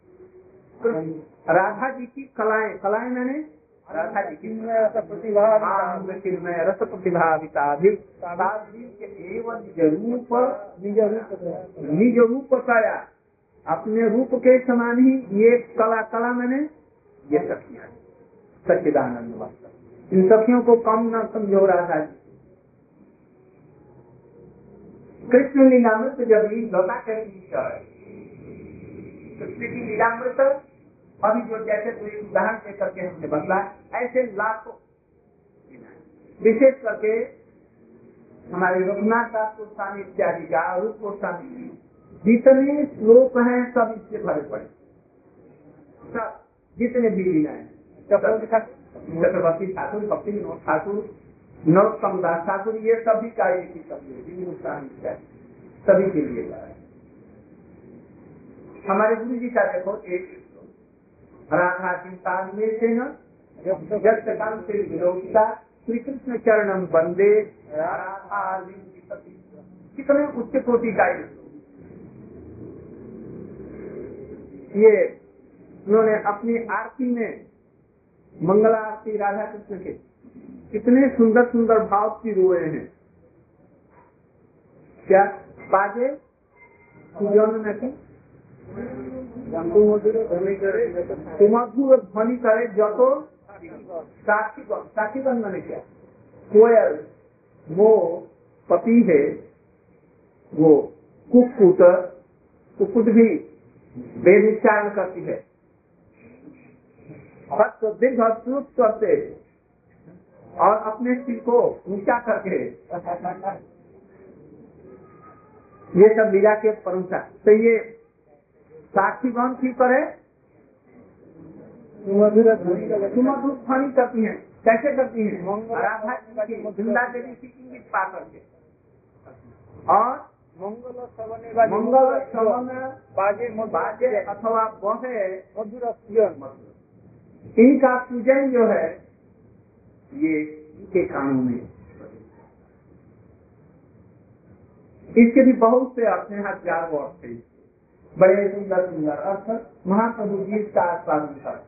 राधा जी की कलाएं मैंने राधा जी की रस प्रतिभा निज रूप पाया, अपने रूप के समान ही ये कला मैंने ये सखियां, सच्चिदानंद वास्तव। इन सखियों को कम न समझो राधा जी। कृष्ण लीलामृत जब लता करेगी, कृष्ण की लीलामृत अभी जो जैसे कोई उदाहरण दे करके हमने बदला, ऐसे लाखों, विशेष करके हमारे रघुनाथ दास गोस्वामी इत्यादि का, रूप गोस्वामी, जितने श्लोक हैं सब इससे भरे पड़े, सब जितने भी लीला है, चक्रवर्ती ठाकुर, भक्ति विनोद ठाकुर, नरोत्तम दास ठाकुर, ये सभी का एक ही शब्द है, सभी के लिए है। हमारे गुरु जी का देखो एक राधा चिंता में से न जगत काम से विरोधिता श्री कृष्ण चरणम वंदे राधा विंशति। कितने उच्च कोटि का ये उन्होंने अपनी आरती में मंगला आरती राधा कृष्ण के कितने सुंदर सुंदर भाव की रोए हैं। क्या पाजे सुमधुर ध्वनि करे जो साक्षी बन मैंने क्या कोयल वो पति है, वो कुक्कुट भी वेद उच्चारण करती है, दीर्घ श्रुत करते और अपने सिर को ऊंचा करके ये सब लीला के परंपरा। तो ये साक्षी कौन की करे सुमधुर ध्वनि करती हैं। कैसे करती हैं? राधा जिंदा देवी की इंगित पा करके और मंगल श्रवण बाजे अथवा बहे मधुर। इनका पूजन जो है ये इनके कानों में। इसके भी बहुत से अर्थ हैं, हजारों अर्थ हैं, बड़े सुंदर सुंदर अर्थ महाप्रभु जी का आस्वादन करते।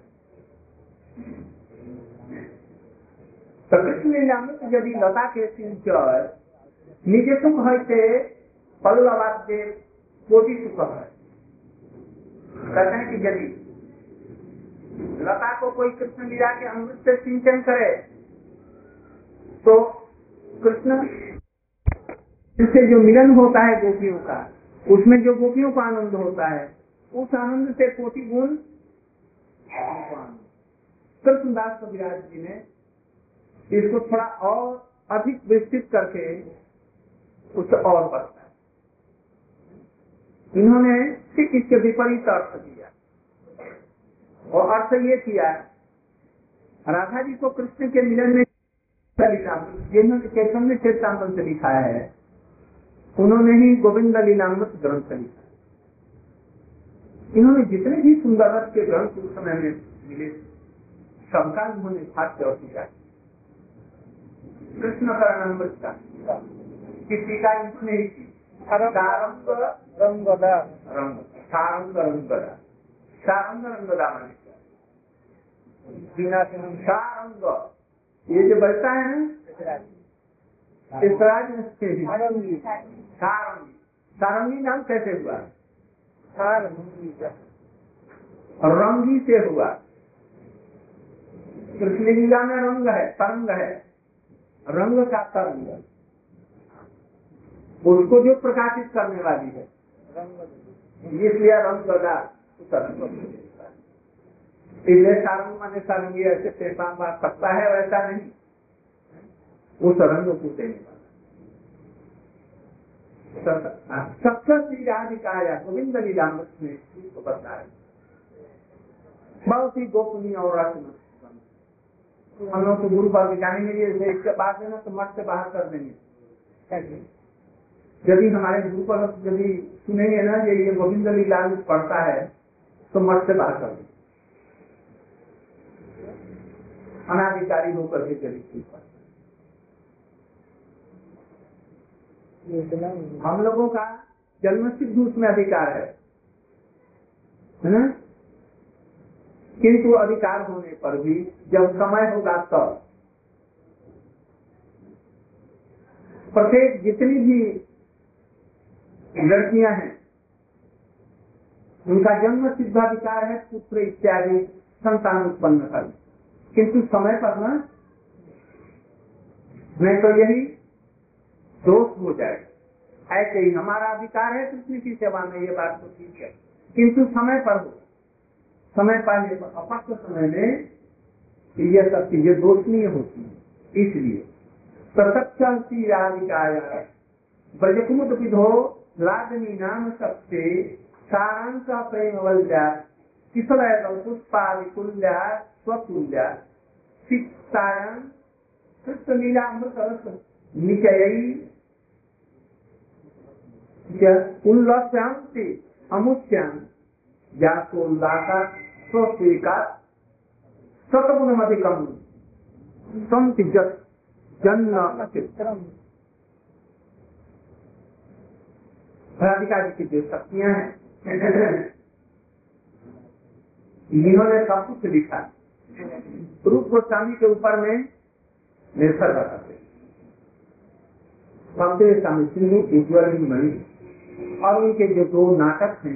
कृष्ण लीला में यदि लता के सिंचर निजे सुख है पल्लवाद्य कोटि सुख है। कहते हैं कि यदि लता को कोई कृष्ण लीला के अमृत से सिंचन करे तो कृष्ण से जो मिलन होता है गोपियों का, उसमें जो गोपियों का आनंद होता है उस आनंद से कोटि गुण कृष्णदास कविराज जी ने इसको थोड़ा और अधिक विस्तृत करके उसे और बढ़ता है। इन्होंने ठीक इसके विपरीत अर्थ दिया और अर्थ ये किया राधा जी को कृष्ण के मिलन में जिन्होंने चैतन्य चेतामृत से लिखा है उन्होंने ही गोविंद लीलामृत ग्रंथ लिखा। इन्होंने जितने भी सुंदर रस के ग्रंथ उस समय में मिले सबका उन्होंने भाष्य और किया। कृष्ण करणामृत का किसी का इन्होंने ही की सारंग रंगदा सारंग ये जो बजता है ना इस राज में सारंगी नाम कैसे हुआ? रंगी से हुआ। कृष्ण लीला में रंग है, तरंग है, रंग का तरंग उसको जो प्रकाशित करने वाली है इसलिए रंग लगा इसलिए सारंग माने सारंगी ऐसे पेशान बात सकता है वैसा नहीं, उस रंग को देने वाला सबसे लीलाधिकाया गोविंद लीलामृत में इसको बताया। बहुत ही गोपनीय और रत्न हम लोग को गुरु पर जानेंगे ये इसके बाद में तो मठ से बाहर कर देंगे। यदि हमारे गुरु पर यदि सुनेंगे ना ये गोविंद लीलामृत पढ़ता है तो मठ से बाहर कर देंगे, अनाधिकारी होकर के चली। हम लोगों का जन्म सिद्ध उसमें अधिकार है ना, किंतु अधिकार होने पर भी जब समय होगा तब प्रत्येक जितनी भी लड़कियां हैं उनका जन्म सिद्धाधिकार है पुत्र इत्यादि संतान उत्पन्न कर, किंतु समय पर ना नहीं तो यही दोष हो जाए। ऐसे ही हमारा अधिकार है कृष्ण की सेवा में, ये बात तो ठीक है, किंतु समय पर हो, समय पाने पर अपक्ष समय में ये सब चीजें दोषनीय होती है। इसलिए सतक्षराधिकाय ब्रजकुमुद विधो लादनी नाम सबसे सारांश प्रेम वल्या किशोर पुष्पादिकुल्या स्वकुल्या शिक्षायां कृष्ण लीला अमृत रस निचयी उल्लस्यांति अमुच्यां जासोल्लासा स्वस्वीका सतगुणमधिकम संतिजत जन्म राधिका जी की जो शक्तियां हैं इन्होंने सब कुछ लिखा। रूप गोस्वामी के ऊपर में निर्भर करते और उनके जो दो नाटक हैं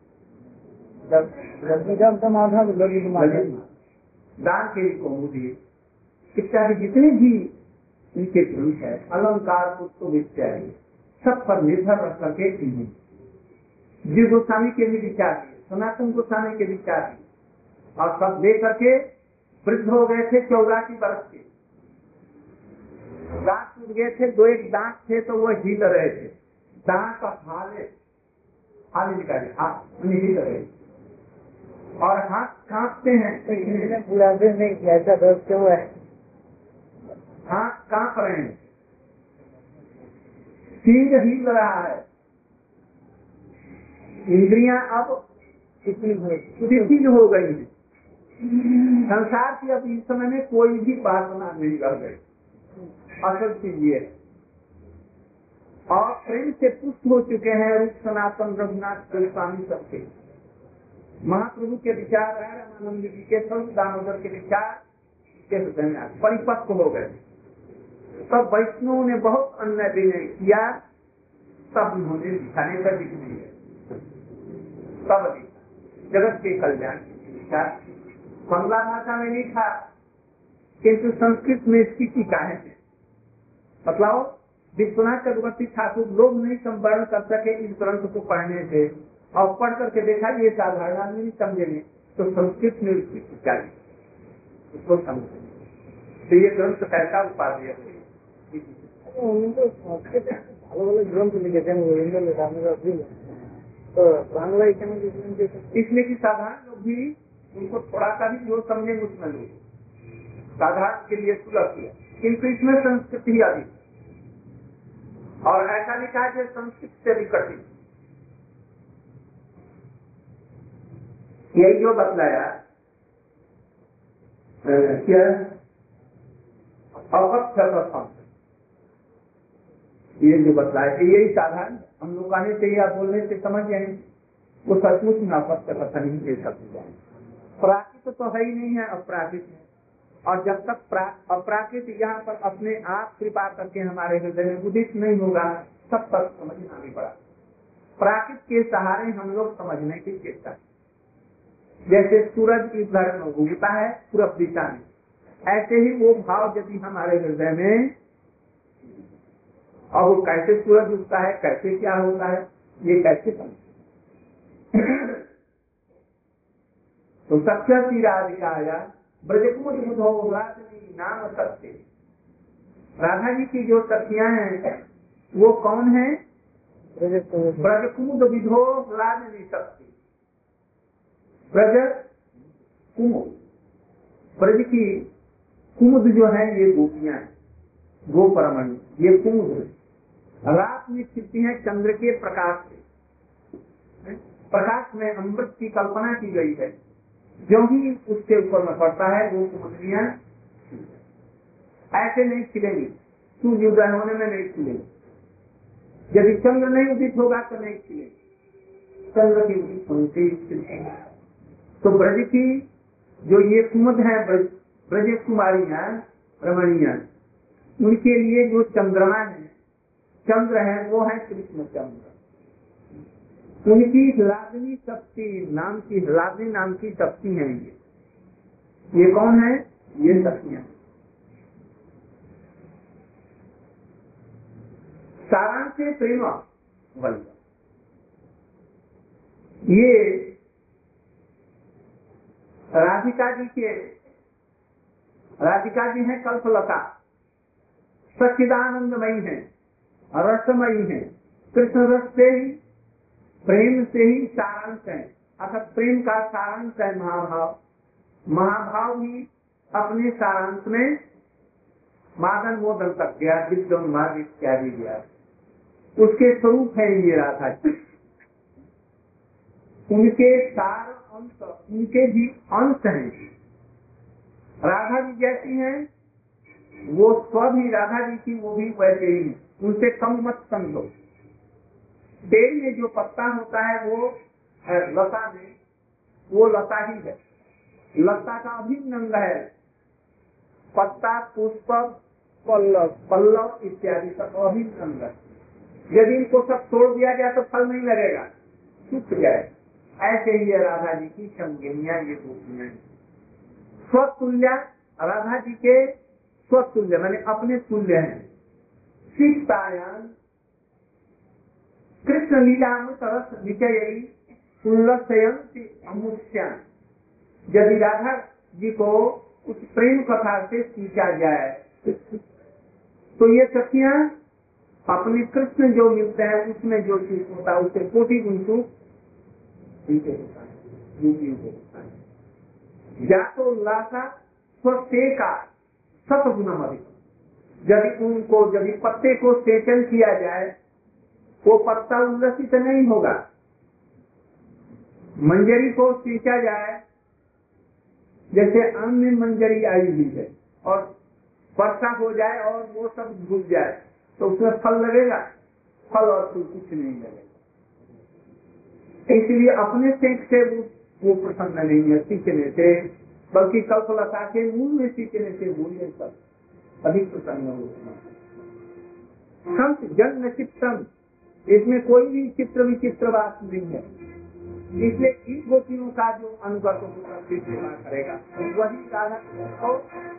दान के कौमुदी इत्यादि जितने भी इनके ग्रंथ है अलंकार पुष्प इत्यादि सब पर निर्भर रख करके इन्हें जीव गोस्वामी के भी विचार सनातन गोस्वामी के विचार और सब ले करके वृद्ध हो गए थे 84 वर्ष के। दांत टूट गए थे, 2 एक दांत थे तो वो हिल रहे थे। दांत का हाल निकाले हाथ हिल रहे और हाथ कांपते हैं। बुढ़ापे में ऐसा दर्द क्यों है? हाथ कांप रहे हैं, सिंह हिल रहा है, इंद्रियां अब शिथिल हो गई है। संसार की अब इस समय में कोई भी वासना नहीं रह गई। असल चीज ये और प्रेम से पुष्ट हो चुके हैं रूप सनातन रघुनाथ गोस्वामी सबके महाप्रभु के विचार रामानंद जी के स्वरूप दामोदर के विचार के परिपक्व हो गए। तब वैष्णव ने बहुत अन्य विनय किया, तब उन्होंने दिखाने का दिख नहीं है। तब जगत के कल्याण की विचार बंगला भाषा में नहीं था, किंतु संस्कृत में इसकी टीकाएं हैं। मतलब विश्वनाथ चक्रवर्ती ठाकुर लोग नहीं संवरण कर सके इस ग्रंथ को पढ़ने से और पढ़ करके देखा ये साधारण आदमी नहीं समझेंगे तो संस्कृत में उसकी टीकाएं उसको समझे तो ये ग्रंथ कैसा उपाधि है। ভালো ভালো গ্রন্থ লিখেছেন तो बांग्ला इसलिए कि साधारण लोग भी उनको थोड़ा सा भी जो समझे उसमें लोग साधारण के लिए सुलभ किया, किंतु इसमें संस्कृति अधिक और ऐसा लिखा है संस्कृत से भी कठिन। यही जो बतलाया क्या अवक्ष ये जो बतलाया यही साधारण हम लोग आने से या बोलने से समझ जाएंगे, वो सचमुच में अपत्य कथन नहीं दे सकते। प्राकृत तो है ही नहीं है, अपराकृत है। और जब तक अपराकृत यहाँ पर अपने आप कृपा करके हमारे हृदय में उदित नहीं होगा तब तक समझना नहीं पड़ा। प्राकृत के सहारे हम लोग समझने की चेष्टा, जैसे सूरज की घर में उगता है पूरब दिशा में, ऐसे ही वो भाव यदि हमारे हृदय में और वो कैसे सूरज उगता है कैसे क्या होता है ये कैसे समझे। तो सत्य की राधिकाया ब्रजकुमुद बुधो राजनी नाम सत्य। राधा जी की जो सखियां हैं वो कौन है? ब्रजकुमुद विधो राजनी सत्य। ब्रज कुमुद, ब्रज की कुमुद जो है ये गोपियां हैं, गोपरमणि ये कुमुद रात में छिपती है चंद्र के प्रकाश से। प्रकाश में अमृत की कल्पना की गई है, जो भी उसके ऊपर में पड़ता है वो कुमुदियां ऐसे नहीं खिलेंगी, सूर्य उदय होने में नहीं खिलेंगी। यदि चंद्र नहीं उदित होगा तो नहीं खिलेंगी, चंद्र की उदित होती खिलेंगी। तो ब्रज की जो ये कुमुद है ब्रज कुमारियां रमणियां, उनके लिए जो चंद्रमा है चंद्र है वो है कृष्ण चंद्र। उनकी लादनी शक्ति नाम की लादनी नाम की शक्ति है। ये कौन है? ये शक्तियां सारांश से प्रेम बल। ये राधिका जी है कल्पलता, सच्चिदानंदमयी है, रसमयी है। कृष्ण रस से ही प्रेम से ही सारांश है, अर्थात प्रेम का सारांश है महाभाव। महाभाव भी अपने सारांश में मादन मोदन तक गया, विद्वन मार्ग इत्यादि गया, उसके स्वरूप है ये राधा जी। उनके सार अंश उनके भी अंश हैं। राधा जी जैसी हैं वो स्व भी राधा जी की वो भी वैसे ही, उनसे कम मत समझो। पेड़ में जो पत्ता होता है वो है लता में, वो लता ही है, लता का अभिन्न अंग है। पत्ता, पुष्प, पल्लव, पल्लव इत्यादि सब अभिन्न अंग है। यदि इनको सब तोड़ दिया जाए तो फल नहीं लगेगा, सूख जाए। ऐसे ही है राधा जी की संज्ञा, ये गोपियां स्वतुल्य, राधा जी के स्वतुल्य माने अपने तुल्य हैं। सीतायान कृष्ण लीला तरस विजयी उल्लसयन्ति अमुष्यान। यदि राधा जी को उस प्रेम कथा से सींचा जाए तो ये सखियां अपने कृष्ण जो मिलते हैं उसमें जो चीज होता है उसे कोटि गुण सुख इनके होता है। या तो उल्लासा स्वसे का सतगुण अधिक। यदि उनको यदि पत्ते को सेचन किया जाए वो पत्ता उल्लसित नहीं होगा। मंजरी को सींचा जाए, जैसे आम में मंजरी आई हुई है और वर्षा हो जाए और वो सब घुस जाए तो उसमें फल लगेगा, फल और फूल कुछ नहीं लगेगा। इसलिए अपने सेक से वो प्रसन्न नहीं है सींचने से, बल्कि कल्पलता के मूल में सींचने से वो ये सब अधिक प्रसन्न होते हैं। संत जन्म चित्रम, इसमें कोई भी चित्र विचित्र बात नहीं है। इसलिए इन गोपियों का जो अनुगत होगा सेवा करेगा वही राधा को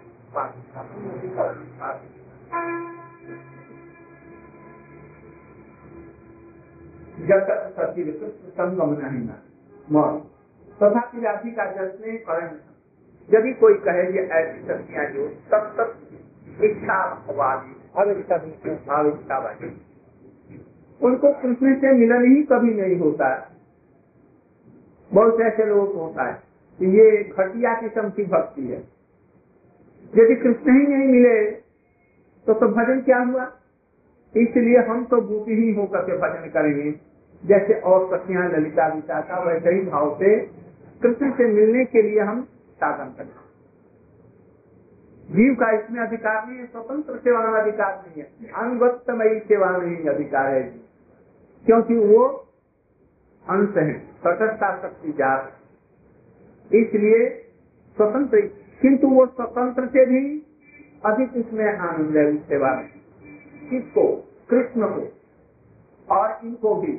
जब तक सच्ची संगम नहीं ना तथा राशि का जश्न करें। यदि कोई कहे कि ऐसी शक्तियां जो तब तक इच्छावादी भाविकतावादी, उनको कृष्ण से मिलन ही कभी नहीं होता है। बहुत ऐसे लोग होता है कि ये घटिया किस्म की भक्ति है। यदि कृष्ण ही नहीं मिले तो भजन क्या हुआ। इसलिए हम तो गोपी ही होकर के भजन करेंगे, जैसे और सखियां ललिता विशाखा वैसे ही भाव से कृष्ण से मिलने के लिए हम साधन करें। जीव का इसमें अधिकार नहीं है, स्वतंत्र सेवा में अधिकार नहीं है, अनुगत्यमयी सेवा में ही अधिकार है, क्योंकि वो अंश है तटस्था शक्ति जात, इसलिए स्वतंत्र। किंतु वो स्वतंत्र से भी अधिक इसमें आनंद है उस सेवा में। किसको? कृष्ण को। और इनको भी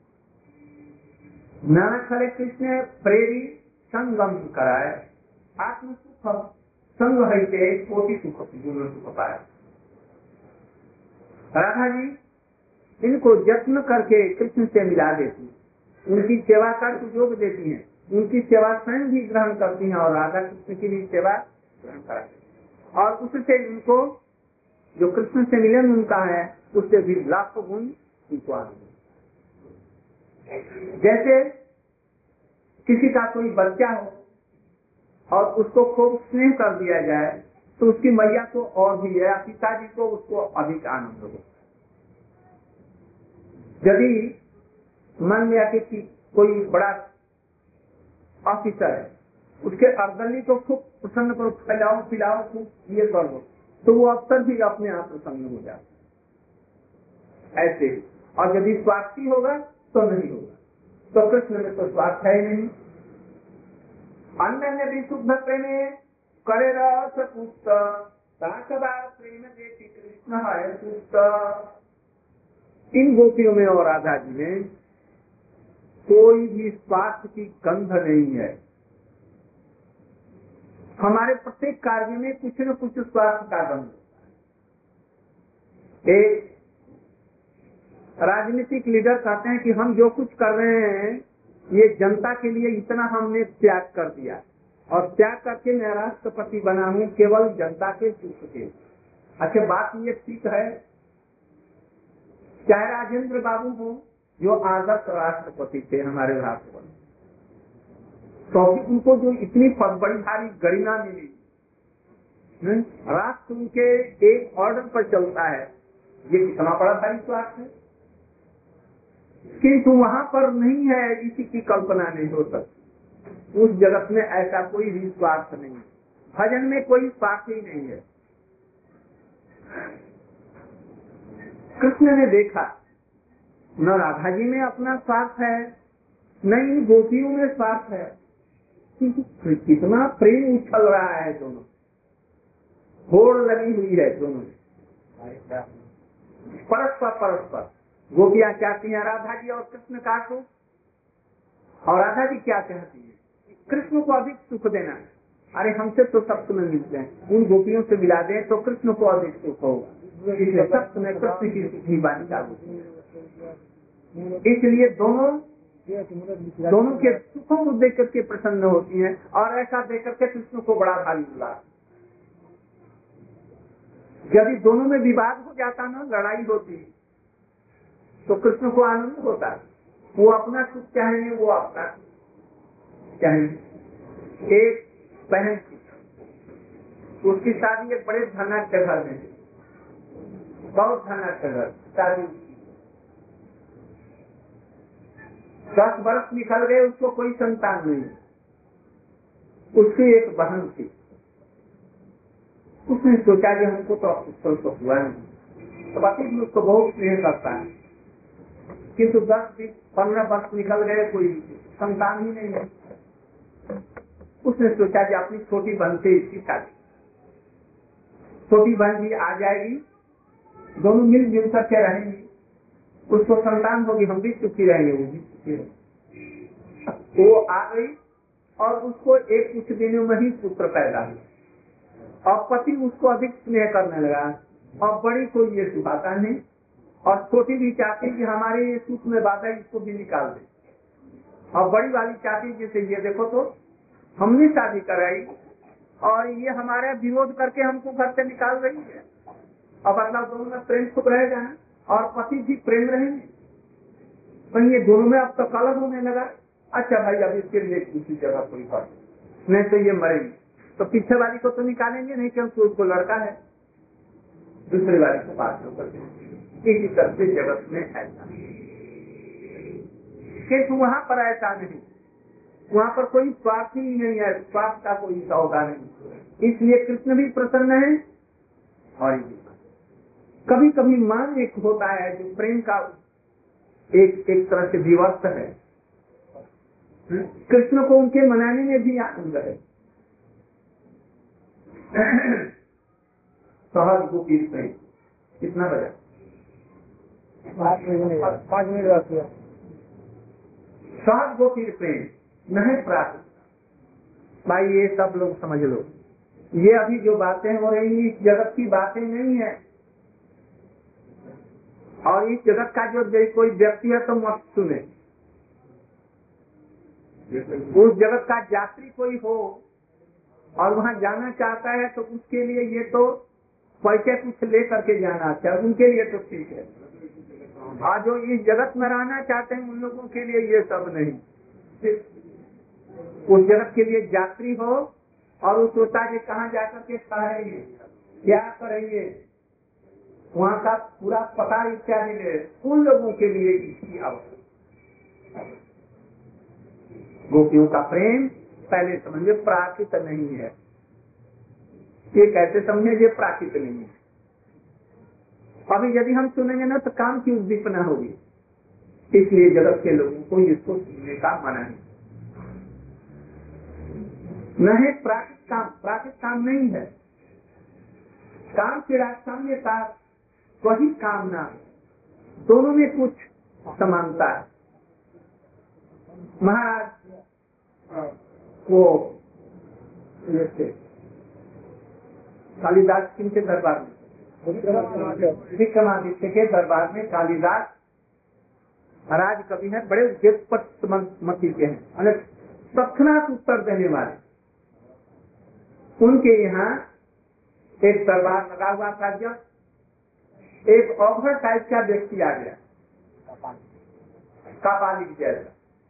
नानक हरे कृष्ण प्रेरी संगम कराए, आत्म सुख संग है कोटि सुख गुण सुख पाए। राधा जी इनको यत्न करके कृष्ण से मिला देती, उनकी सेवा का सुयोग देती हैं, उनकी सेवा स्वयं भी ग्रहण करती हैं और राधा कृष्ण की भी सेवा ग्रहण कराती हैं। और उससे इनको जो कृष्ण से मिलन उनका है उससे भी लाखों गुण उनको आनंद। जैसे किसी का कोई बच्चा हो और उसको खूब स्नेह कर दिया जाए तो उसकी मैया को और भी या पिताजी को उसको अधिक आनंद हो। यदि मान लिया कि कोई बड़ा ऑफिसर है, उसके अर्दली को खूब प्रसन्न करो, खिलाओ पिलाओ, खूब ये कर दो, तो वो अक्सर भी अपने आप प्रसन्न हो जाता ऐसे। और यदि स्वार्थी होगा तो नहीं होगा। तो कृष्ण में तो स्वार्थ है ही नहीं। अन्य भी शुद्ध प्रेम करे रस पुष्ट प्रेम देती कृष्ण है पुष्ट। इन गोपियों में और राधा जी में कोई भी स्वार्थ की गंध नहीं है। हमारे प्रत्येक कार्य में कुछ न कुछ स्वार्थ का गंध होता है। एक राजनीतिक लीडर कहते हैं कि हम जो कुछ कर रहे हैं ये जनता के लिए इतना हमने त्याग कर दिया और त्याग करके मैं राष्ट्रपति बना हूँ केवल जनता के सुख के। अच्छा, बात ये ठीक है। चाहे राजेंद्र बाबू हो जो आदर्श राष्ट्रपति थे हमारे राष्ट्र में, तो उनको जो इतनी बड़ी भारी गरिमा मिली, राष्ट्र उनके एक ऑर्डर पर चलता है, ये कितना बड़ा भारी स्वार्थ है। किंतु वहाँ पर नहीं है, इसी की कल्पना नहीं हो सकती। उस जगत में ऐसा कोई भी स्वार्थ नहीं है। भजन में कोई स्वार्थ ही नहीं है। कृष्ण ने देखा न राधा जी में अपना स्वार्थ है, न इन गोपियों में स्वार्थ है, कितना प्रेम उछल रहा है दोनों, होड़ लगी हुई है दोनों परस्पर। गोपियां चाहती हैं राधा जी और कृष्ण का सुख, और राधा जी क्या चाहती है? कृष्ण को अधिक सुख देना। अरे हमसे तो सप्त में मिलते हैं, उन गोपियों से मिला दें तो कृष्ण को अधिक सुख होगा, इसलिए सप्त में कृष्ण की सुखी बानी चालू। इसलिए दोनों के सुखों को देख करके प्रसन्न होती हैं, और ऐसा देख करके कृष्ण को बड़ा भारी मिला। यदि दोनों में विवाद हो जाता ना, लड़ाई होती, तो कृष्ण को आनंद होता। वो अपना सुख चाहेंगे, वो अपना चाहेंगे। एक बहन थी, उसकी शादी एक बड़े धनाढ्य घर में, बहुत धनाढ्य घर, शादी 10 वर्ष निकल गए, उसको कोई संतान नहीं। उसकी एक बहन थी, उसने सोचा कि हमको तो पुत्र तो हुआ नहीं, तो पति भी उसको बहुत स्नेह करता है, किंतु 10-15 वर्ष निकल गए, कोई संतान ही नहीं है। उसने सोचा कि अपनी छोटी बहन से इसकी शादी, छोटी बहन भी आ जाएगी, दोनों मिलजुल करके रहेंगे, उसको संतान होगी, हम भी सुखी रहेंगे, वो भी सुखी रहेंगे। वो आ गई और उसको एक कुछ दिनों में ही पुत्र पैदा हुआ, और पति उसको अधिक स्नेह करने लगा, और बड़ी को ये सुखाता नहीं, और छोटी भी चाहती कि हमारे ये सुख में बाधा, इसको भी निकाल दे, और बड़ी वाली चाहती जैसे ये देखो तो हमने शादी कराई और ये हमारा विरोध करके हमको घर से निकाल रही है। अब अगला दोनों में प्रेम सुख रहेगा और पति भी प्रेम रहेंगे, पर ये दोनों में अब तो कलह होने लगा। अच्छा भाई, अब इसके लिए दूसरी जगह कोई बात नहीं, तो ये मरेगी, तो पीछे वाली को तो निकालेंगे नहीं, क्योंकि उसको लड़का है, दूसरे वाली को पास कर देंगे। इसी तरह से जगत में ऐसा, किंतु वहाँ पर ऐसा नहीं, वहाँ पर कोई स्वार्थ ही नहीं है, स्वार्थ का कोई सौदा नहीं, इसलिए कृष्ण भी प्रसन्न है। और कभी कभी मान एक होता है जो प्रेम का एक तरह से विवर्त है, कृष्ण को उनके मनाने में भी आनंद है। सहज गोपी प्रेम कितना बजा? 5 मिनट बाकी है। सहज गोपी प्रेम नहीं प्राप्त। भाई ये सब लोग समझ लो, ये अभी जो बातें हो रही इस जगत की बातें नहीं है, और इस जगत का जो कोई व्यक्ति है तो मत सुने। उस जगत का यात्री कोई हो और वहाँ जाना चाहता है तो उसके लिए ये तो पैसे कुछ ले करके जाना चाहिए, उनके लिए तो ठीक है, और जो इस जगत में रहना चाहते हैं उन लोगों के लिए ये सब नहीं। उस जगत के लिए यात्री हो और वो सोचता है कहाँ जाकर के ठहरेंगे, क्या करेंगे, वहाँ का पूरा पता इत्यादि ले, उन लोगों के लिए इसकी आवश्यकता। गोपियों का प्रेम पहले समझे प्राकृत नहीं है, ये कैसे समझे ये प्राकृत नहीं है। अभी यदि हम सुनेंगे ना तो काम की उद्दीपना होगी, इसलिए जगत के लोगों को इसको सुनने का मना है। नहीं प्राकृत काम नहीं है, काम के साम्यता वही कामना, दोनों में कुछ समानता है। महाराज वो कालिदास किनके दरबार में, विक्रमादित्य के दरबार में कालिदास महाराज कवि है, बड़े व्युत्पत्ति के हैं, तत्क्षणात उत्तर देने वाले। उनके यहाँ एक दरबार लगा हुआ था, जब एक ऑफर टाइप का व्यक्ति आ गया, कापालिक जैसा,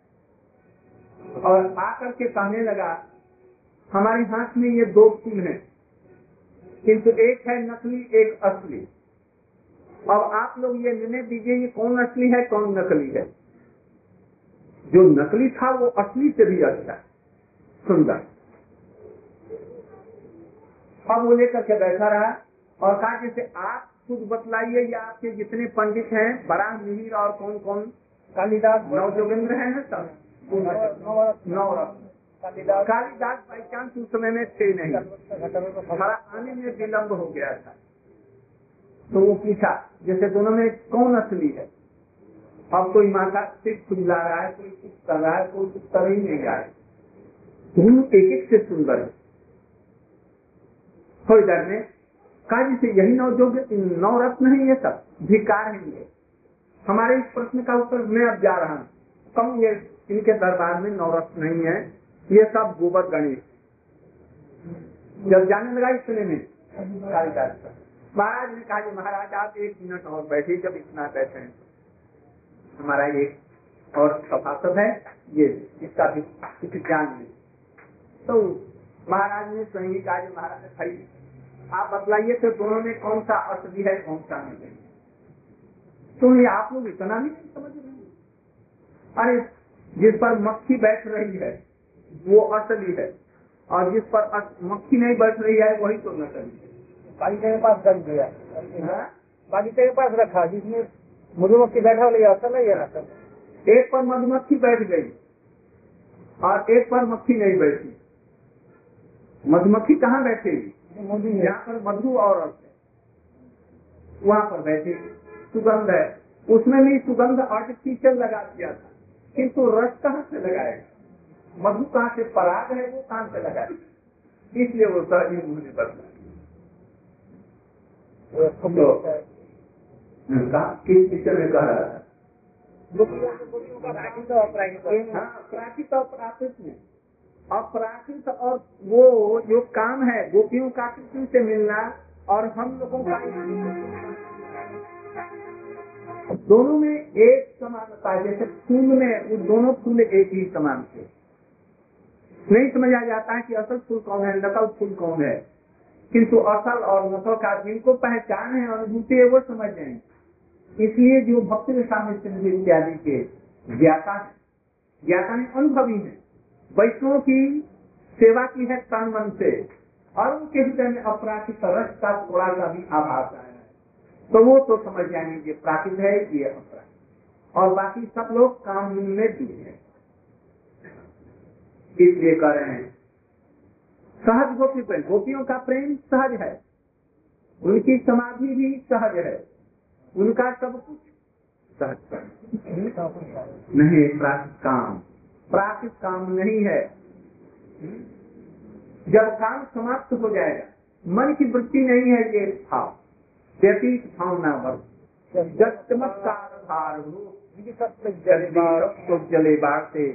और आकर के कहने लगा हमारे हाथ में ये 2 फूल हैं, किंतु एक है नकली एक असली, अब आप लोग ये निर्णय दीजिए ये कौन असली है कौन नकली है। जो नकली था वो असली से भी अच्छा सुंदर। अब वो लेकर के बैठा रहा और कहा जैसे आप खुद बतलाइए या आपके जितने पंडित हैं, बराह मिहिर और कौन कौन, कालिदास, नवजोगेंद्र है ना सब, नवरत्न। कालिदास बाई चांस उस समय में थे नहीं, हमारा आने में विलम्ब हो गया था। तो वो पूछा जैसे दोनों में कौन असली है। अब कोई माता सिर्फ खुला रहा है, कोई कुछ कर रहा है, कोई कुछ कर ही नहीं रहा है। दोनों एक एक से सुंदर है। थोड़ी देर में कहा जैसे यही नवरत्न है, ये सब धिकार है ये। हमारे इस प्रश्न का उत्तर मैं अब जा रहा हूँ। कम ये इनके दरबार में नवरत्न नहीं है, ये सब गोबर गणेश। जब जाने लगा इतने में कालिदास महाराज ने कहा महाराज आप 1 मिनट और बैठिए, जब इतना बैठे हैं हमारा एक और सभासद है, ये इसका भी कुछ ज्ञान नहीं। तो महाराज ने स्वयं कहा महाराज भाई आप बतलाइए तो दोनों में कौन सा असली है कौन सा नहीं। तो ये आप लोग इतना भी नहीं समझ रहे। अरे जिस पर मक्खी बैठ रही है वो असली है, और जिस पर मक्खी नहीं बैठ रही है वही तो नकली है। बालिका के पास रख दिया, बालिका के पास रखा, जिसमें मधुमक्खी बैठा हो लिया असल है या नकल। एक पर मधुमक्खी बैठ गई और एक पर मक्खी नहीं बैठी। मधुमक्खी कहाँ बैठेगी? जहाँ पर मधु और रस है वहाँ पर बैठेगी। सुगंध है, उसमें भी सुगंध आर्टिफिशियल लगा दिया था, किंतु रस कहाँ से लगाएगा? मधु कहाँ से, पराग है वो कहाँ से लगाएगा? इसलिए वो सहज मुझे बदला। किस विषय में कह रहा है? प्राकृत और प्राकृत में, अपराकृत और वो जो काम है गोपियों का कृष्ण से मिलना और हम लोगों का दोनों में एक समानता है। जैसे फूल में वो दोनों फूल एक ही समान थे। नहीं समझा जाता है कि असल फूल कौन है, नकल फूल कौन है, किंतु असल और नकल का जिनको पहचान है अनुभूति है वो समझ जाएंगे। इसलिए जो भक्ति स्वामी सिंधु इत्यादि के ज्ञाता ने अनुभवी है, वैष्णव की सेवा की है तन मन से, और उनके हृदय में अपराकृत रस का थोड़ा सा भी आभास है, तो वो तो समझ जाएंगे ये प्राकृत है ये अपराकृत, और बाकी सब लोग काम में भी है। इसलिए कह रहे हैं सहज गोपी प्रेम, गोपियों का प्रेम सहज है, उनकी समाधि भी सहज है, उनका सब कुछ सहज नहीं। प्राकृत काम नहीं है। जब काम समाप्त हो जाएगा, मन की वृत्ति नहीं है ये भाव, व्यतीत भावना वर्ग चमत्कार भार जले बाढ़ते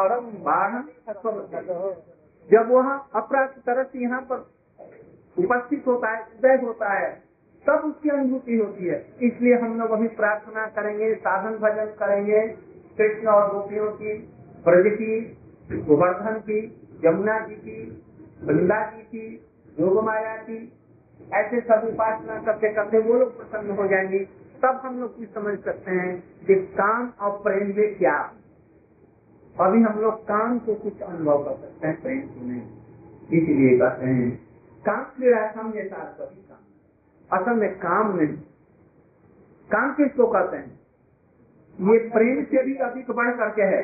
जब वहाँ अपराध तरह से यहाँ पर उपस्थित होता है, उदय होता है, तब उसकी अनुभूति होती है। इसलिए हम लोग अभी प्रार्थना करेंगे, साधन भजन करेंगे, कृष्ण और गोपियों की, ब्रज की, गोवर्धन की, यमुना जी की, वृंदा जी की, योग माया की, ऐसे सब उपासना करते करते वो लोग प्रसन्न हो जाएंगे। तब हम लोग कुछ समझ सकते हैं कि काम और प्रेम में क्या। अभी हम लोग काम को कुछ अनुभव कर सकते हैं, प्रेम को नहीं। इसलिए कहते हैं काम क्रीड़ा समझे सभी काम, असल में काम नहीं। काम किसको कहते हैं? ये प्रेम से भी अधिक बढ़ करके है।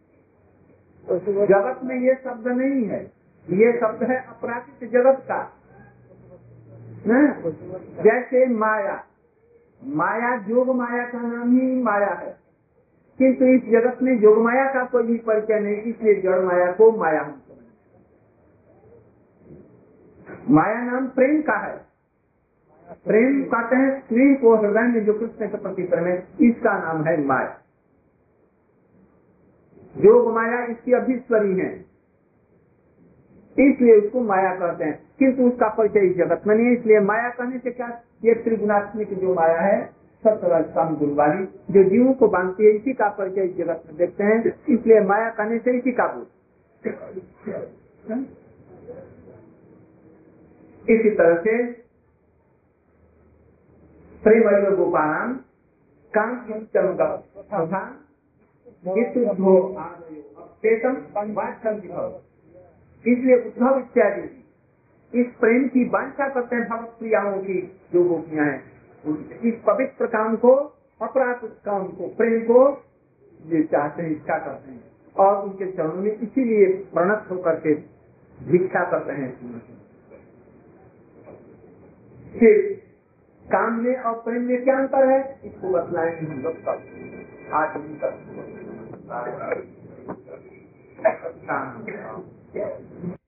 जगत में ये शब्द नहीं है, ये शब्द है अपराकृत जगत का। जैसे माया योग माया का नाम ही माया है, किंतु इस जगत में योग माया का कोई भी परिचय नहीं, इसलिए जड़ माया को माया हम समझते। माया नाम प्रेम का है। प्रेम कहते हैं स्त्री को हृदय में जो कृष्ण के प्रति प्रेम है, इसका नाम है माया। योग माया इसकी अभिश्वरी है, इसलिए उसको माया कहते हैं, किंतु उसका परिचय इस जगत में नहीं है। इसलिए माया कहने से क्या, ये त्रिगुणात्मिक जो माया है, सत्य गुण वाली जो जीवों को बांधती है, इसी का परिचय इस जगत में देखते हैं। इसलिए माया कहने से इसी का बोध। इसी तरह से प्रेम गोपान काम इसलिए उद्धव इत्यादि इस प्रेम की वांछा करते हैं भगवत प्रियाओं की जो गोपियां हैं, इस पवित्र काम को, अपराध काम को, प्रेम को ये चाहते हैं, इच्छा करते हैं और उनके चरणों में इसीलिए प्रणत होकर के भिक्षा करते हैं। फिर काम में और प्रेम में क्या अंतर है, इसको बतलाएंगे हम लोग कल, आज नहीं तक।